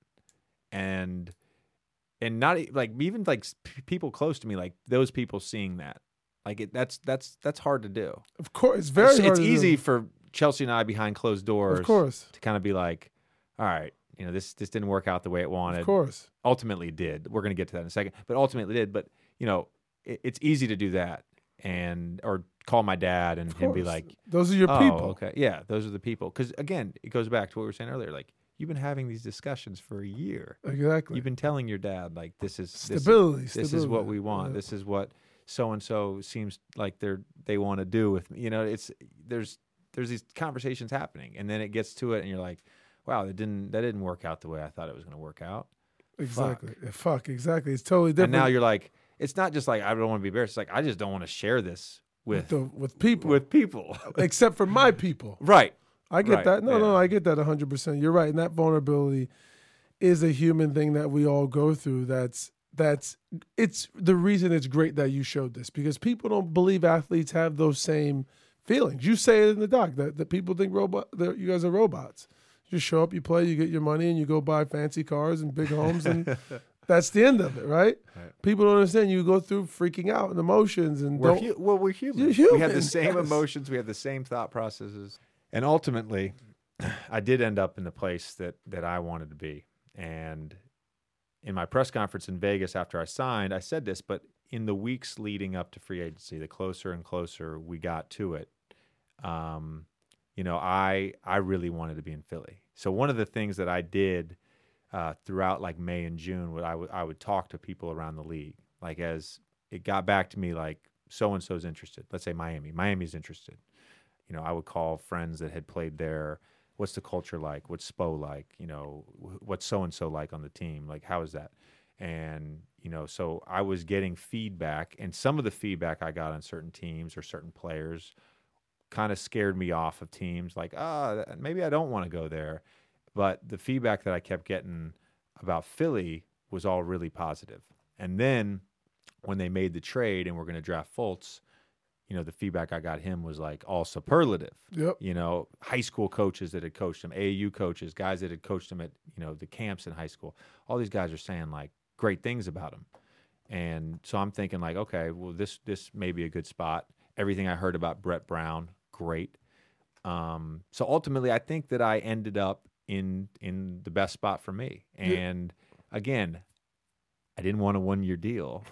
and and not e- like even like p- people close to me, like those people seeing that. Like it, that's that's that's hard to do. Of course, it's very It's, hard it's to easy do. for Chelsea and I behind closed doors. Of course, To kind of be like, all right, you know, this this didn't work out the way it wanted. of course. Ultimately did. We're going to get to that in a second, but ultimately did. But you know, it, it's easy to do that and or call my dad and, Of and be course. like, Those are your oh, people. okay, yeah, those are the people. Because again, it goes back to what we were saying earlier. Like you've been having these discussions for a year. Exactly. You've been telling your dad like this is this, Stability. this is stability. what we want. Yeah. This is what so and so seems like they're they want to do with me. You know, it's there's there's these conversations happening, and then it gets to it, and you're like, wow, that didn't that didn't work out the way I thought it was going to work out. Exactly. Yeah, Fuck. Exactly. It's totally different. And now you're like, it's not just like I don't want to be embarrassed. It's like I just don't want to share this with with, the, with people, with people. except for my people. Right. I get Right, that. No, no, yeah. I get that one hundred percent. You're right. And that vulnerability is a human thing that we all go through. That's that's it's the reason it's great that you showed this because people don't believe athletes have those same feelings. You say it in the doc that, that people think robot that you guys are robots. You just show up, you play, you get your money, and you go buy fancy cars and big homes, and that's the end of it, right? Right. People don't understand. You go through freaking out and emotions, and We're don't. hu- well, we're human. You're We have the human, same yes. emotions. We have the same thought processes. And ultimately, I did end up in the place that that I wanted to be. And in my press conference in Vegas after I signed, I said this, but in the weeks leading up to free agency, the closer and closer we got to it, um, you know, I I really wanted to be in Philly. So one of the things that I did uh, throughout like May and June, would I would I would talk to people around the league, like as it got back to me, like so and so's interested. Let's say Miami. Miami's interested. You know, I would call friends that had played there. What's the culture like? What's Spo like? You know, what's so and so like on the team? Like, how is that? And you know, so I was getting feedback, and some of the feedback I got on certain teams or certain players kind of scared me off of teams. Like, ah, oh, maybe I don't want to go there. But the feedback that I kept getting about Philly was all really positive. And then when they made the trade and we're going to draft Fultz, you know, the feedback I got him was like all superlative. Yep. You know, high school coaches that had coached him, A A U coaches, guys that had coached him at, you know, the camps in high school. All these guys are saying like great things about him. And so I'm thinking like, okay, well, this this may be a good spot. Everything I heard about Brett Brown, great. Um, so ultimately, I think that I ended up in in the best spot for me. And again, I didn't want a one-year deal,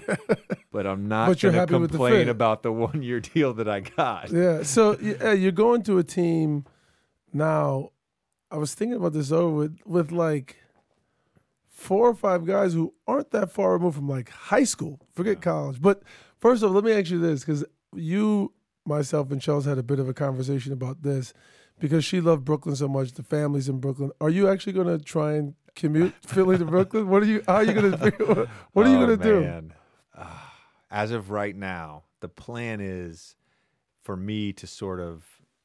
but I'm not going to complain about the one-year deal that I got. Yeah. So yeah, you're going to a team now. I was thinking about this over with with like four or five guys who aren't that far removed from like high school. Forget yeah. college. But first of all, let me ask you this, because you, myself, and Chelsea had a bit of a conversation about this because she loved Brooklyn so much. The family's in Brooklyn. Are you actually going to try and commute Philly to Brooklyn? What are you? How are you going to? What are you oh, going to do? Uh, as of right now, the plan is for me to sort of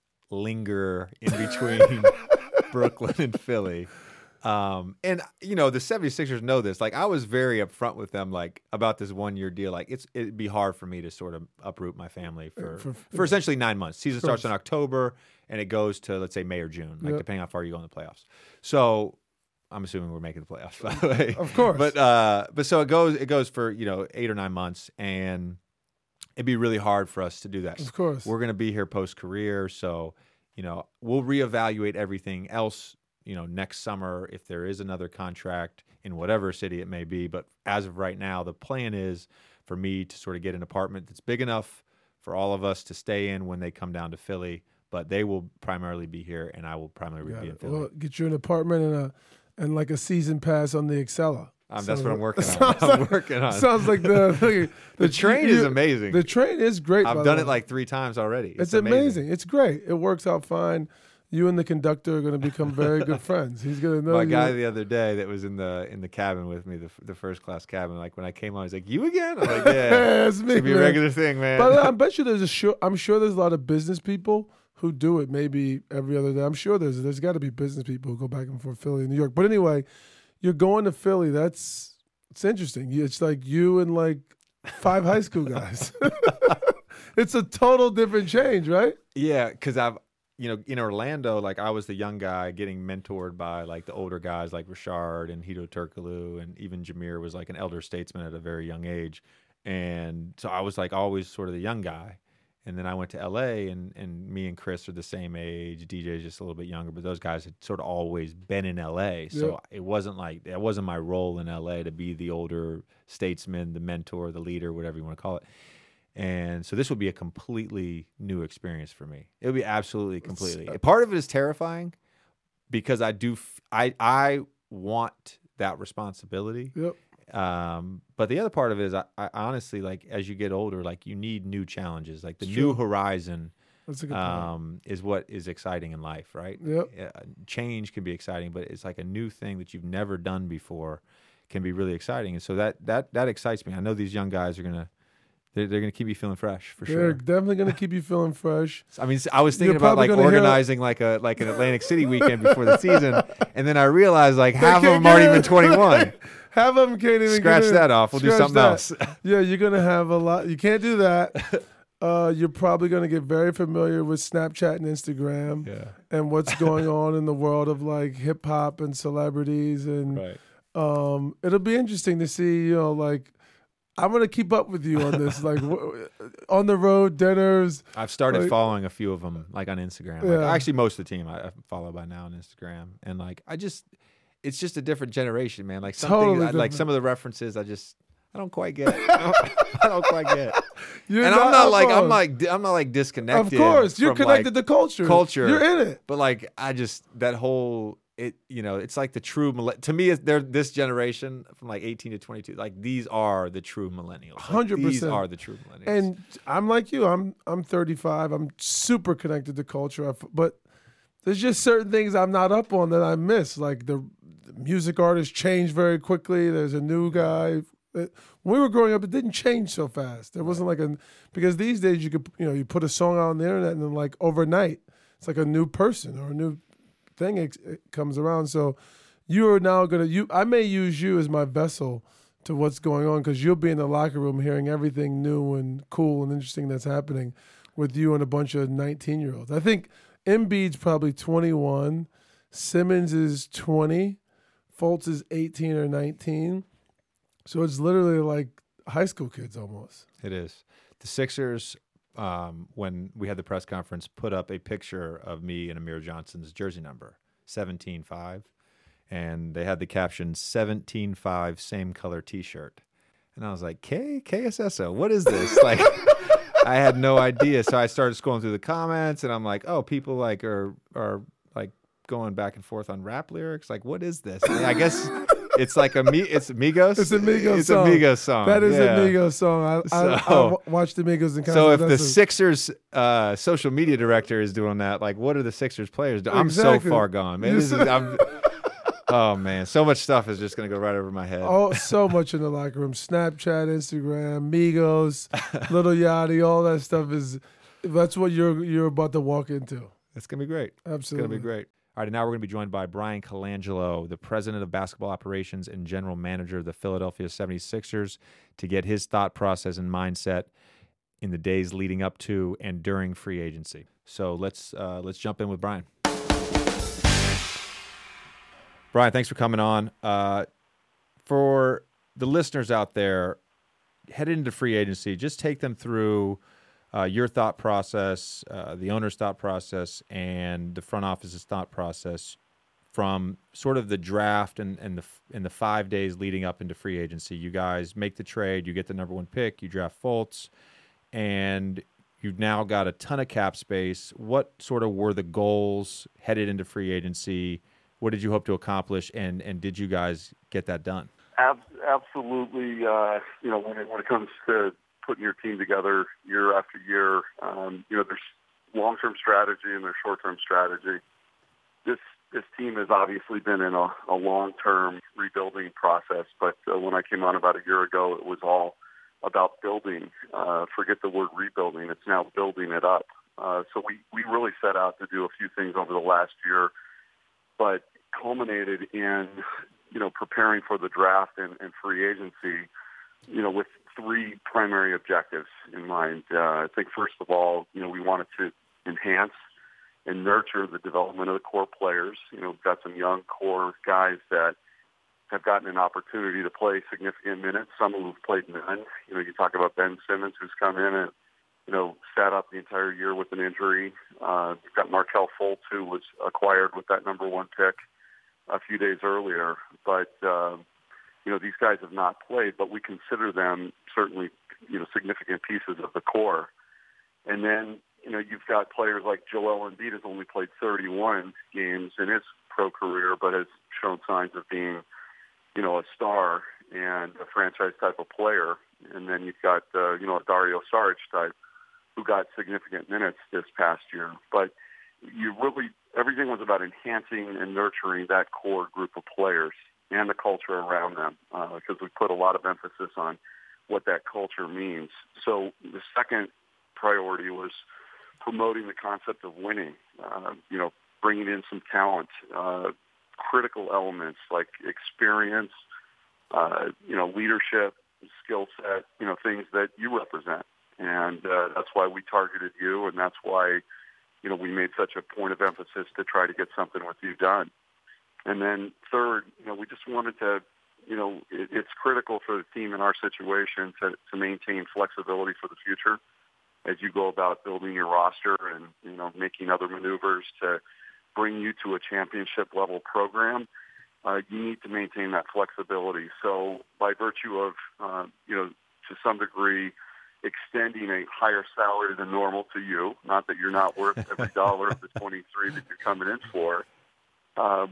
linger in between Brooklyn and Philly. Um, and you know, the seventy-sixers know this. Like, I was very upfront with them, like, about this one-year deal. Like, it's it'd be hard for me to sort of uproot my family for for, for essentially nine months. Season starts in October and it goes to, let's say, May or June, like yep. depending on how far you go in the playoffs. So I'm assuming we're making the playoffs, by the way. Of course. But uh, but so it goes it goes for, you know, eight or nine months, and it'd be really hard for us to do that. Of course. We're gonna be here post-career, so you know, we'll reevaluate everything else, you know, next summer if there is another contract in whatever city it may be. But as of right now, the plan is for me to sort of get an apartment that's big enough for all of us to stay in when they come down to Philly. But they will primarily be here, and I will primarily be in Philly. Well, get you an apartment and a and like a season pass on the Excella. Um, that's what I'm working on. I'm like, working on. Sounds like the the, the train you, is amazing. The train is great. I've done it like three times already. It's, it's amazing. amazing. It's great. It works out fine. You and the conductor are going to become very good friends. He's going to know my you. guy the other day that was in the in the cabin with me, the the first class cabin. Like when I came on, he's like, "You again?" I'm like, "Yeah, it's me." It's be a regular thing, man. But I bet you there's a sure. I'm sure there's a lot of business people who do it maybe every other day. I'm sure there's there's got to be business people who go back and forth Philly and New York. But anyway, you're going to Philly. That's it's interesting. It's like you and like five high school guys. It's a total different change, right? Yeah, because I've. You know, in Orlando, like I was the young guy getting mentored by like the older guys like Rashard and Hedo Turkoglu, and even Jameer was like an elder statesman at a very young age. And so I was like always sort of the young guy. And then I went to L A, and, and me and Chris are the same age. D J's just a little bit younger, but those guys had sort of always been in L A. So yep. it wasn't like, it wasn't my role in L A to be the older statesman, the mentor, the leader, whatever you want to call it. And so this would be a completely new experience for me. It would be absolutely completely. Part of it is terrifying because I do, f- I, I want that responsibility. Yep. Um, but the other part of it is I, I honestly, like, as you get older, like you need new challenges, like the it's new true. horizon That's a good um, is what is exciting in life, right? Yep. Uh, change can be exciting, but it's like a new thing that you've never done before can be really exciting. And so that, that, that excites me. I know these young guys are going to, They're, they're going to keep you feeling fresh for they're sure. They're definitely going to keep you feeling fresh. I mean, I was thinking about like organizing a... like a like an Atlantic City weekend before the season, and then I realized like half of them aren't even twenty-one. Half of them can't even scratch get that off. We'll do something that. else. Yeah, you're going to have a lot. You can't do that. Uh, you're probably going to get very familiar with Snapchat and Instagram yeah. and what's going on in the world of like hip hop and celebrities, and right. um, it'll be interesting to see. You know, like. I'm going to keep up with you on this, like w- on the road, dinners. I've started like, following a few of them, like on Instagram. Yeah. Like, actually, most of the team I, I follow by now on Instagram. And like, I just, it's just a different generation, man. Like something, totally I, like some of the references, I just, I don't quite get. I don't, I don't quite get. You're and not I'm not like, on. I'm like, I'm not like disconnected. Of course, you're from, connected like, to culture. Culture. You're in it. But like, I just, that whole it, you know, it's like the true millenn- to me. It's, they're this generation from like eighteen to twenty-two. Like these are the true millennials. Like, Hundred percent. These are the true millennials. And I'm like you. I'm I'm thirty-five. I'm super connected to culture, I f- but there's just certain things I'm not up on that I miss. Like the, the music artists change very quickly. There's a new guy. When we were growing up, it didn't change so fast. There wasn't like a because these days you could you know you put a song out on the internet and then like overnight it's like a new person or a new thing it, it comes around. So you are now gonna you I may use you as my vessel to what's going on because you'll be in the locker room hearing everything new and cool and interesting that's happening with you and a bunch of nineteen year olds. I think Embiid's probably twenty-one, Simmons is twenty, Fultz is eighteen or nineteen. So it's literally like high school kids almost. It is. The Sixers, um, when we had the press conference, put up a picture of me and Amir Johnson's jersey number, seventeen five. And they had the caption, seventeen five, same color T-shirt. And I was like, K? K S S O, what is this? Like, I had no idea. So I started scrolling through the comments, and I'm like, oh, people like are are like going back and forth on rap lyrics. Like, what is this? And I guess... It's like a me. It's Migos. It's a Migos it's song. a Migos song. That is yeah. a Migos song. I, So- I, I watched the Migos in concert. So if That's the a- Sixers uh, social media director is doing that, like, what are the Sixers players doing? I'm Exactly. so far gone, man. You This is, I'm, oh man, so much stuff is just gonna go right over my head. oh, so much in the locker room. Snapchat, Instagram, Migos, Little Yachty, all that stuff is. That's what you're you're about to walk into. It's gonna be great. Absolutely, It's gonna be great. All right, and now we're going to be joined by Brian Colangelo, the president of basketball operations and general manager of the Philadelphia seventy-sixers, to get his thought process and mindset in the days leading up to and during free agency. So let's uh, let's jump in with Brian. Brian, thanks for coming on. Uh, for the listeners out there, headed into free agency, just take them through Uh, your thought process, uh, the owner's thought process, and the front office's thought process from sort of the draft and, and the and the five days leading up into free agency. You guys make the trade, you get the number one pick, you draft Fultz, and you've now got a ton of cap space. What sort of were the goals headed into free agency? What did you hope to accomplish, and, and did you guys get that done? Ab- absolutely. Uh, you know, when it, when it comes to putting your team together year after year, um, you know, there's long-term strategy and there's short-term strategy. This this team has obviously been in a, a long-term rebuilding process, but uh, when I came on about a year ago, it was all about building. Uh, forget the word rebuilding. It's now building it up. Uh, so we, we really set out to do a few things over the last year, but culminated in, you know, preparing for the draft and, and free agency, you know, with three primary objectives in mind. Uh, I think, first of all, you know, we wanted to enhance and nurture the development of the core players. You know, we've got some young core guys that have gotten an opportunity to play significant minutes, some who've played none. You know, you talk about Ben Simmons, who's come in and, you know, sat up the entire year with an injury. Uh, you've got Markelle Fultz, who was acquired with that number one pick a few days earlier. But, uh, you know, these guys have not played, but we consider them certainly, you know, significant pieces of the core. And then, you know, you've got players like Joel Embiid has only played thirty-one games in his pro career, but has shown signs of being, you know, a star and a franchise type of player. And then you've got, uh, you know, a Dario Saric type who got significant minutes this past year. But you really, everything was about enhancing and nurturing that core group of players and the culture around them, uh, because we put a lot of emphasis on what that culture means. So the second priority was promoting the concept of winning, uh, you know, bringing in some talent, uh, critical elements like experience, uh, you know, leadership, skill set, you know, things that you represent. And uh, that's why we targeted you, and that's why, you know, we made such a point of emphasis to try to get something with you done. And then third, you know, we just wanted to, you know, it, it's critical for the team in our situation to, to maintain flexibility for the future as you go about building your roster and, you know, making other maneuvers to bring you to a championship level program. Uh, you need to maintain that flexibility. So by virtue of, uh, you know, to some degree, extending a higher salary than normal to you, not that you're not worth every dollar of the twenty-three that you're coming in for, um,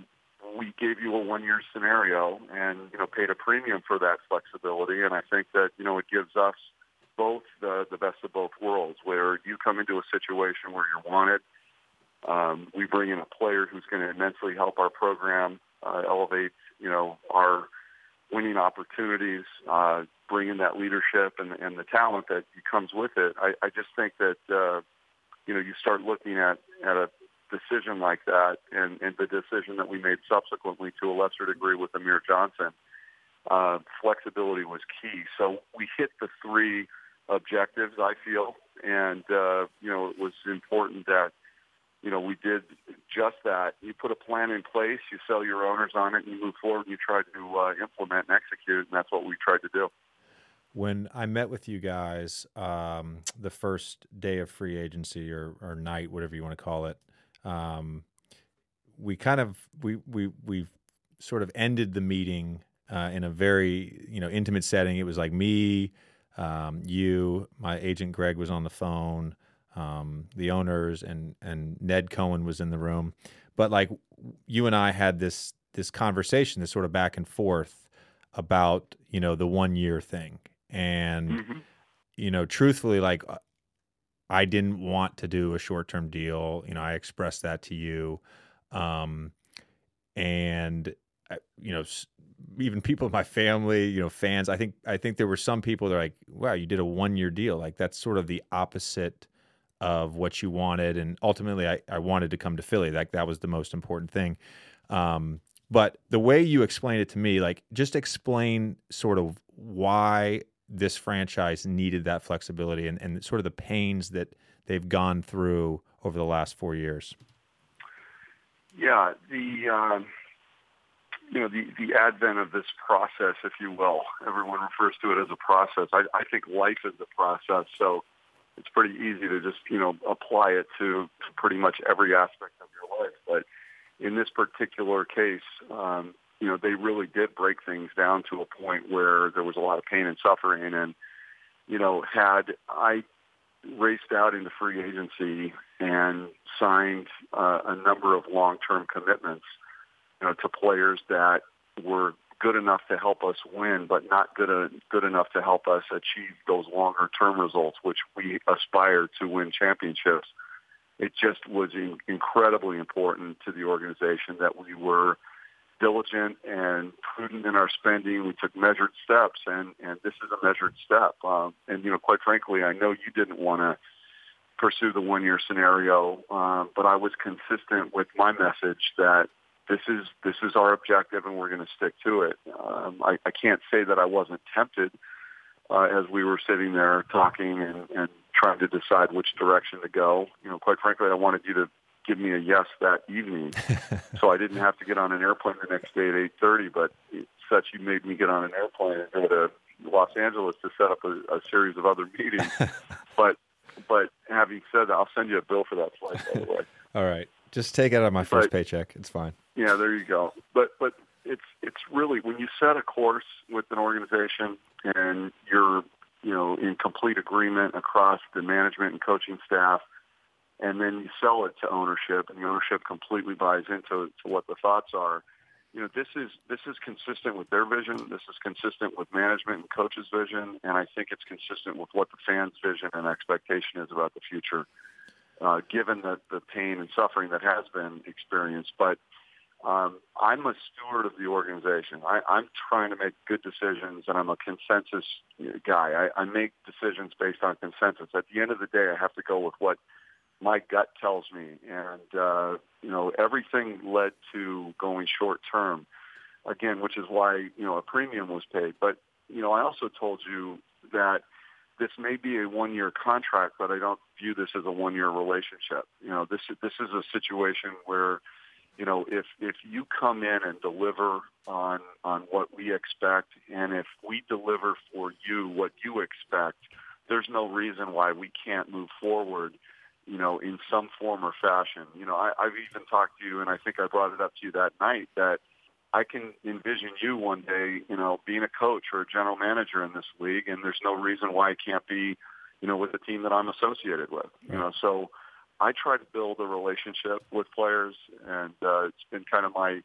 we gave you a one-year scenario and, you know, paid a premium for that flexibility. And I think that, you know, it gives us both the, the best of both worlds, where you come into a situation where you're wanted. Um, we bring in a player who's going to immensely help our program uh, elevate, you know, our winning opportunities, uh, bring in that leadership and, and the talent that comes with it. I, I just think that, uh, you know, you start looking at, at a decision like that, and, and the decision that we made subsequently to a lesser degree with Amir Johnson, uh, flexibility was key. So we hit the three objectives, I feel, and, uh, you know, it was important that, you know, we did just that. You put a plan in place, you sell your owners on it, and you move forward, and you try to uh, implement and execute, and that's what we tried to do. When I met with you guys um, the first day of free agency or, or night, whatever you want to call it, um, we kind of we we we sort of ended the meeting uh, in a very you know intimate setting. It was like me, um, you, my agent Greg was on the phone, um, the owners, and and Ned Cohen was in the room. But like you and I had this this conversation, this sort of back and forth about you know the one year thing. And, mm-hmm. you know, truthfully, like I didn't want to do a short-term deal. You know, I expressed that to you. Um, and, you know, even people in my family, you know, fans, I think, I think there were some people that are like, wow, you did a one-year deal. Like that's sort of the opposite of what you wanted. And ultimately I, I wanted to come to Philly. Like that was the most important thing. Um, but the way you explained it to me, like just explain sort of why this franchise needed that flexibility and, and sort of the pains that they've gone through over the last four years. Yeah, the um, you know the, the advent of this process, if you will, everyone refers to it as a process. I, I think life is a process, so it's pretty easy to just you know apply it to, to pretty much every aspect of your life. But in this particular case, um, you know, they really did break things down to a point where there was a lot of pain and suffering. And, you know, had I raced out into free agency and signed uh, a number of long-term commitments, you know, to players that were good enough to help us win, but not good, uh, good enough to help us achieve those longer-term results, which we aspired to win championships, it just was in- incredibly important to the organization that we were diligent and prudent in our spending. We took measured steps, and, and this is a measured step. Um, and, you know, quite frankly, I know you didn't want to pursue the one-year scenario, um, but I was consistent with my message that this is this is our objective, and we're going to stick to it. Um, I, I can't say that I wasn't tempted uh, as we were sitting there talking and, and trying to decide which direction to go. You know, quite frankly, I wanted you to give me a yes that evening, so I didn't have to get on an airplane the next day at eight thirty, but such you made me get on an airplane and go to Los Angeles to set up a, a series of other meetings. but but having said that, I'll send you a bill for that flight, by the way. All right. Just take it out of my first but, paycheck. It's fine. Yeah, there you go. But but it's it's really, when you set a course with an organization and you're, you know, in complete agreement across the management and coaching staff, and then you sell it to ownership, and the ownership completely buys into to what the thoughts are. You know, this is this is consistent with their vision. This is consistent with management and coach's vision, and I think it's consistent with what the fans' vision and expectation is about the future, uh, given the, the pain and suffering that has been experienced. But um, I'm a steward of the organization. I, I'm trying to make good decisions, and I'm a consensus guy. I, I make decisions based on consensus. At the end of the day, I have to go with what my gut tells me. And, uh, you know, everything led to going short term, again, which is why, you know, a premium was paid. But, you know, I also told you that this may be a one-year contract, but I don't view this as a one-year relationship. You know, this, this is a situation where, you know, if, if you come in and deliver on, on what we expect, and if we deliver for you what you expect, there's no reason why we can't move forward, you know, in some form or fashion. You know, I, I've even talked to you, and I think I brought it up to you that night, that I can envision you one day, you know, being a coach or a general manager in this league, and there's no reason why it can't be, you know, with the team that I'm associated with. You know, so I try to build a relationship with players, and uh, it's been kind of my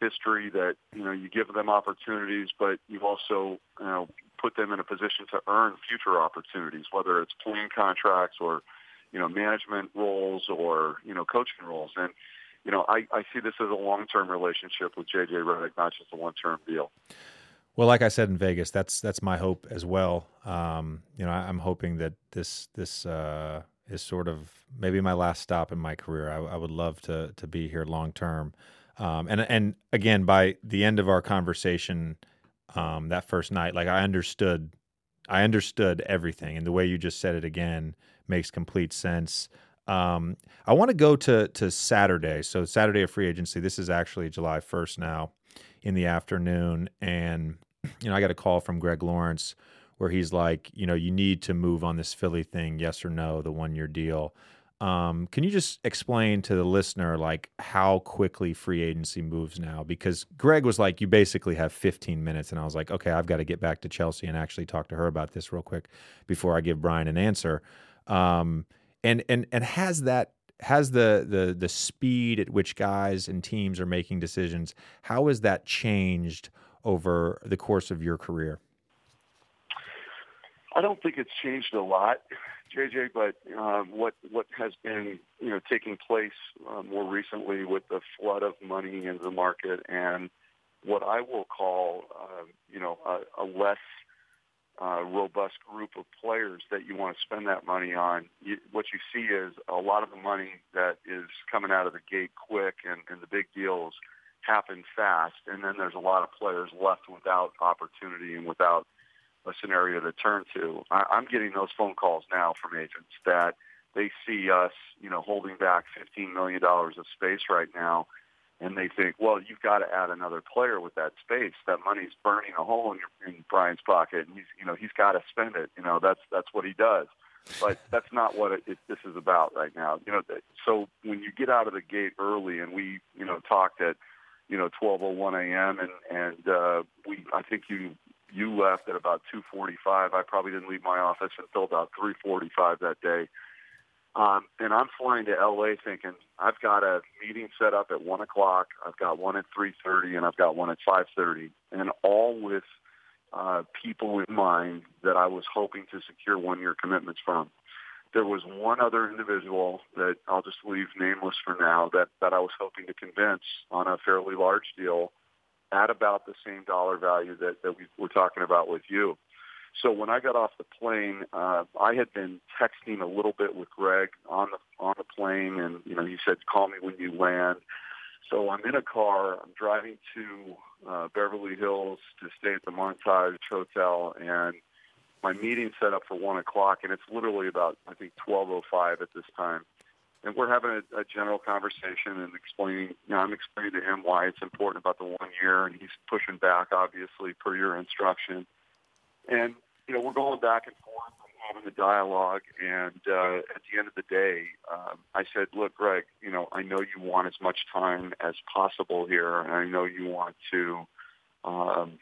history that, you know, you give them opportunities, but you also, you know, put them in a position to earn future opportunities, whether it's playing contracts or, you know, management roles or, you know, coaching roles. And, you know, I, I see this as a long-term relationship with J J Redick, not just a one-term deal. Well, like I said in Vegas, that's that's my hope as well. Um, you know, I, I'm hoping that this this uh, is sort of maybe my last stop in my career. I, I would love to to be here long term. Um, and and again, by the end of our conversation um, that first night, like I understood, I understood everything, and the way you just said it again makes complete sense. Um, I want to go to to Saturday. So Saturday of free agency. This is actually July first now, in the afternoon, and you know I got a call from Greg Lawrence where he's like, you know, you need to move on this Philly thing, yes or no, the one year deal. Um, can you just explain to the listener like how quickly free agency moves now? Because Greg was like, you basically have fifteen minutes, and I was like, okay, I've got to get back to Chelsea and actually talk to her about this real quick before I give Brian an answer. Um, and and and has that has the the the speed at which guys and teams are making decisions, how has that changed over the course of your career? I don't think it's changed a lot, J J, but um, what what has been, you know, taking place uh, more recently with the flood of money into the market and what I will call, uh, you know, a, a less uh, robust group of players that you want to spend that money on. You, what you see is a lot of the money that is coming out of the gate quick, and, and the big deals happen fast, and then there's a lot of players left without opportunity and without a scenario to turn to. I, I'm getting those phone calls now from agents that they see us, you know, holding back fifteen million dollars of space right now, and they think, well, you've got to add another player with that space. That money's burning a hole in, your, in Brian's pocket, and he's, you know, he's got to spend it. You know, that's that's what he does. But that's not what it, it, this is about right now. You know, so when you get out of the gate early, and we, you know, talked at, you know, twelve oh one a.m. and and uh, we, I think you you left at about two forty-five. I probably didn't leave my office until about three forty-five that day. Um, and I'm flying to L A thinking I've got a meeting set up at one o'clock. I've got one at three thirty, and I've got one at five thirty, and all with uh, people in mind that I was hoping to secure one-year commitments from. There was one other individual that I'll just leave nameless for now that, that I was hoping to convince on a fairly large deal at about the same dollar value that, that we were talking about with you. So when I got off the plane, uh, I had been texting a little bit with Greg on the on the plane, and you know he said, "Call me when you land." So I'm in a car. I'm driving to uh, Beverly Hills to stay at the Montage Hotel, and my meeting's set up for one o'clock, and it's literally about I think twelve oh five at this time. And we're having a, a general conversation and explaining, you know, I'm explaining to him why it's important about the one year, and he's pushing back, obviously, per your instruction. And, you know, we're going back and forth and having the dialogue. And uh, at the end of the day, um, I said, look, Greg, you know, I know you want as much time as possible here, and I know you want to um,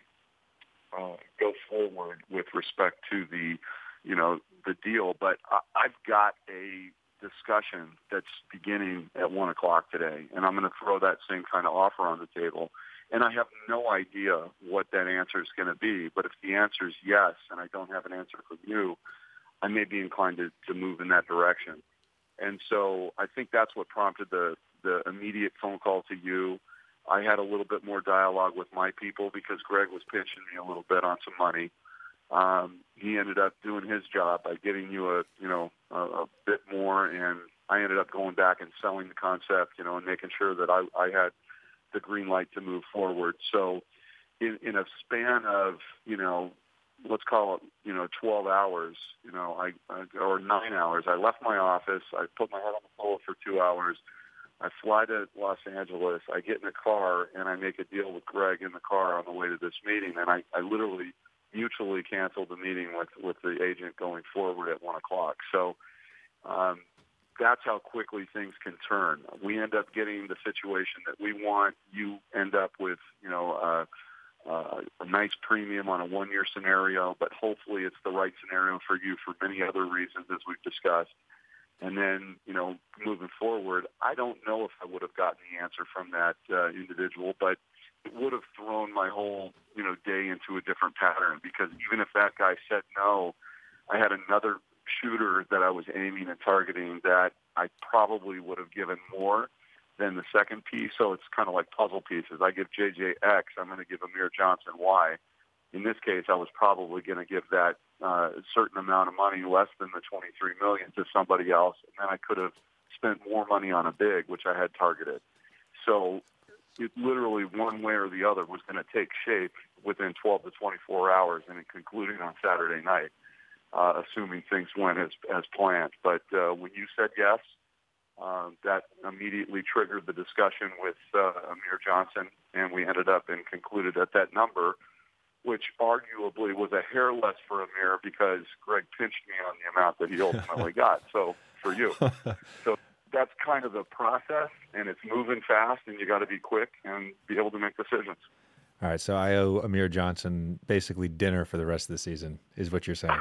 uh, go forward with respect to the, you know, the deal. But I, I've got a discussion that's beginning at one o'clock today, and I'm going to throw that same kind of offer on the table. And I have no idea what that answer is going to be, but if the answer is yes, and I don't have an answer from you, I may be inclined to, to move in that direction. And so I think that's what prompted the, the immediate phone call to you. I had a little bit more dialogue with my people because Greg was pitching me a little bit on some money. Um, he ended up doing his job by getting you a, you know, a, a bit more, and I ended up going back and selling the concept, you know, and making sure that I, I had the green light to move forward. So in, in a span of, you know, let's call it, you know, twelve hours, you know, I, I or nine hours, I left my office, I put my head on the pillow for two hours, I fly to Los Angeles, I get in a car, and I make a deal with Greg in the car on the way to this meeting, and I, I literally mutually canceled the meeting with, with the agent going forward at one o'clock. So um, that's how quickly things can turn. We end up getting the situation that we want. You end up with, you know, uh, uh, a nice premium on a one-year scenario, but hopefully it's the right scenario for you for many other reasons, as we've discussed. And then, you know, moving forward, I don't know if I would have gotten the answer from that uh, individual, but it would have thrown my whole, you know, day into a different pattern, because even if that guy said no, I had another shooter that I was aiming and targeting that I probably would have given more than the second piece. So it's kind of like puzzle pieces. I give J J X, I'm going to give Amir Johnson Y. In this case, I was probably going to give that uh, certain amount of money, less than the twenty-three million dollars, to somebody else, and then I could have spent more money on a big, which I had targeted. So it literally, one way or the other, was going to take shape within twelve to twenty-four hours, and it concluded on Saturday night, uh, assuming things went as as planned. But uh, when you said yes, uh, that immediately triggered the discussion with uh, Amir Johnson, and we ended up and concluded at that number, which arguably was a hair less for Amir because Greg pinched me on the amount that he ultimately got. So for you, so that's kind of the process, and it's moving fast, and you got to be quick and be able to make decisions. All right, so I owe Amir Johnson basically dinner for the rest of the season, is what you're saying.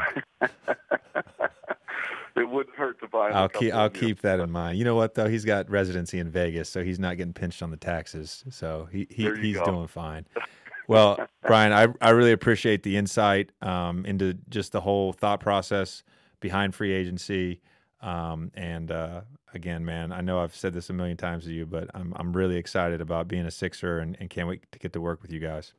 It wouldn't hurt to buy. I'll keep I'll keep that in mind. You know what though? He's got residency in Vegas, so he's not getting pinched on the taxes. So he, he he's go. doing fine. Well, Brian, I I really appreciate the insight um, into just the whole thought process behind free agency. Um, and uh, again, man, I know I've said this a million times to you, but I'm I'm really excited about being a Sixer and, and can't wait to get to work with you guys.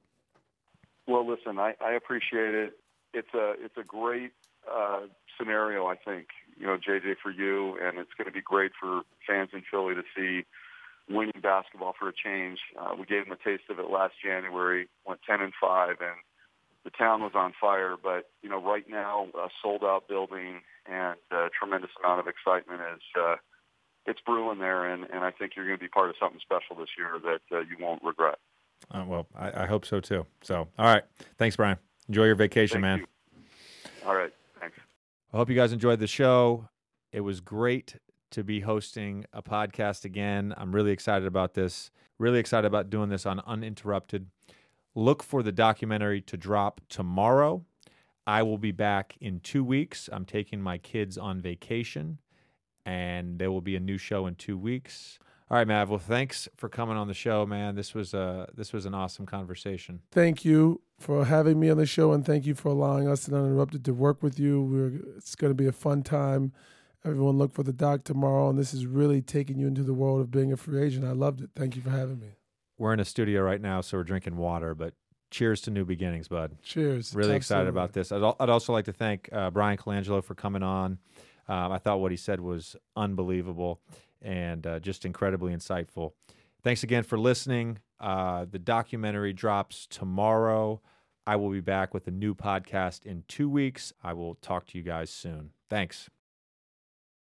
Well, listen, I, I appreciate it. It's a it's a great uh, scenario, I think, you know, J J, for you, and it's going to be great for fans in Philly to see winning basketball for a change. Uh, we gave them a taste of it last January, went ten and five, and the town was on fire. But you know, right now, a sold-out building and a tremendous amount of excitement is uh, it's brewing there, and, and I think you're going to be part of something special this year that uh, you won't regret. Uh, well, I, I hope so too. So, all right, thanks, Brian. Enjoy your vacation, Thank man. You. All right, thanks. I hope you guys enjoyed the show. It was great to be hosting a podcast again. I'm really excited about this. Really excited about doing this on Uninterrupted. Look for the documentary to drop tomorrow. I will be back in two weeks. I'm taking my kids on vacation, and there will be a new show in two weeks. All right, Mav. Well, thanks for coming on the show, man. This was uh, this was an awesome conversation. Thank you for having me on the show, and thank you for allowing us at Uninterrupted to work with you. We're, it's going to be a fun time. Everyone look for the doc tomorrow, and this is really taking you into the world of being a free agent. I loved it. Thank you for having me. We're in a studio right now, so we're drinking water, but cheers to new beginnings, bud. Cheers. Really Absolutely. excited about this. I'd, I'd also like to thank uh, Brian Colangelo for coming on. Um, I thought what he said was unbelievable and uh, just incredibly insightful. Thanks again for listening. Uh, the documentary drops tomorrow. I will be back with a new podcast in two weeks. I will talk to you guys soon. Thanks.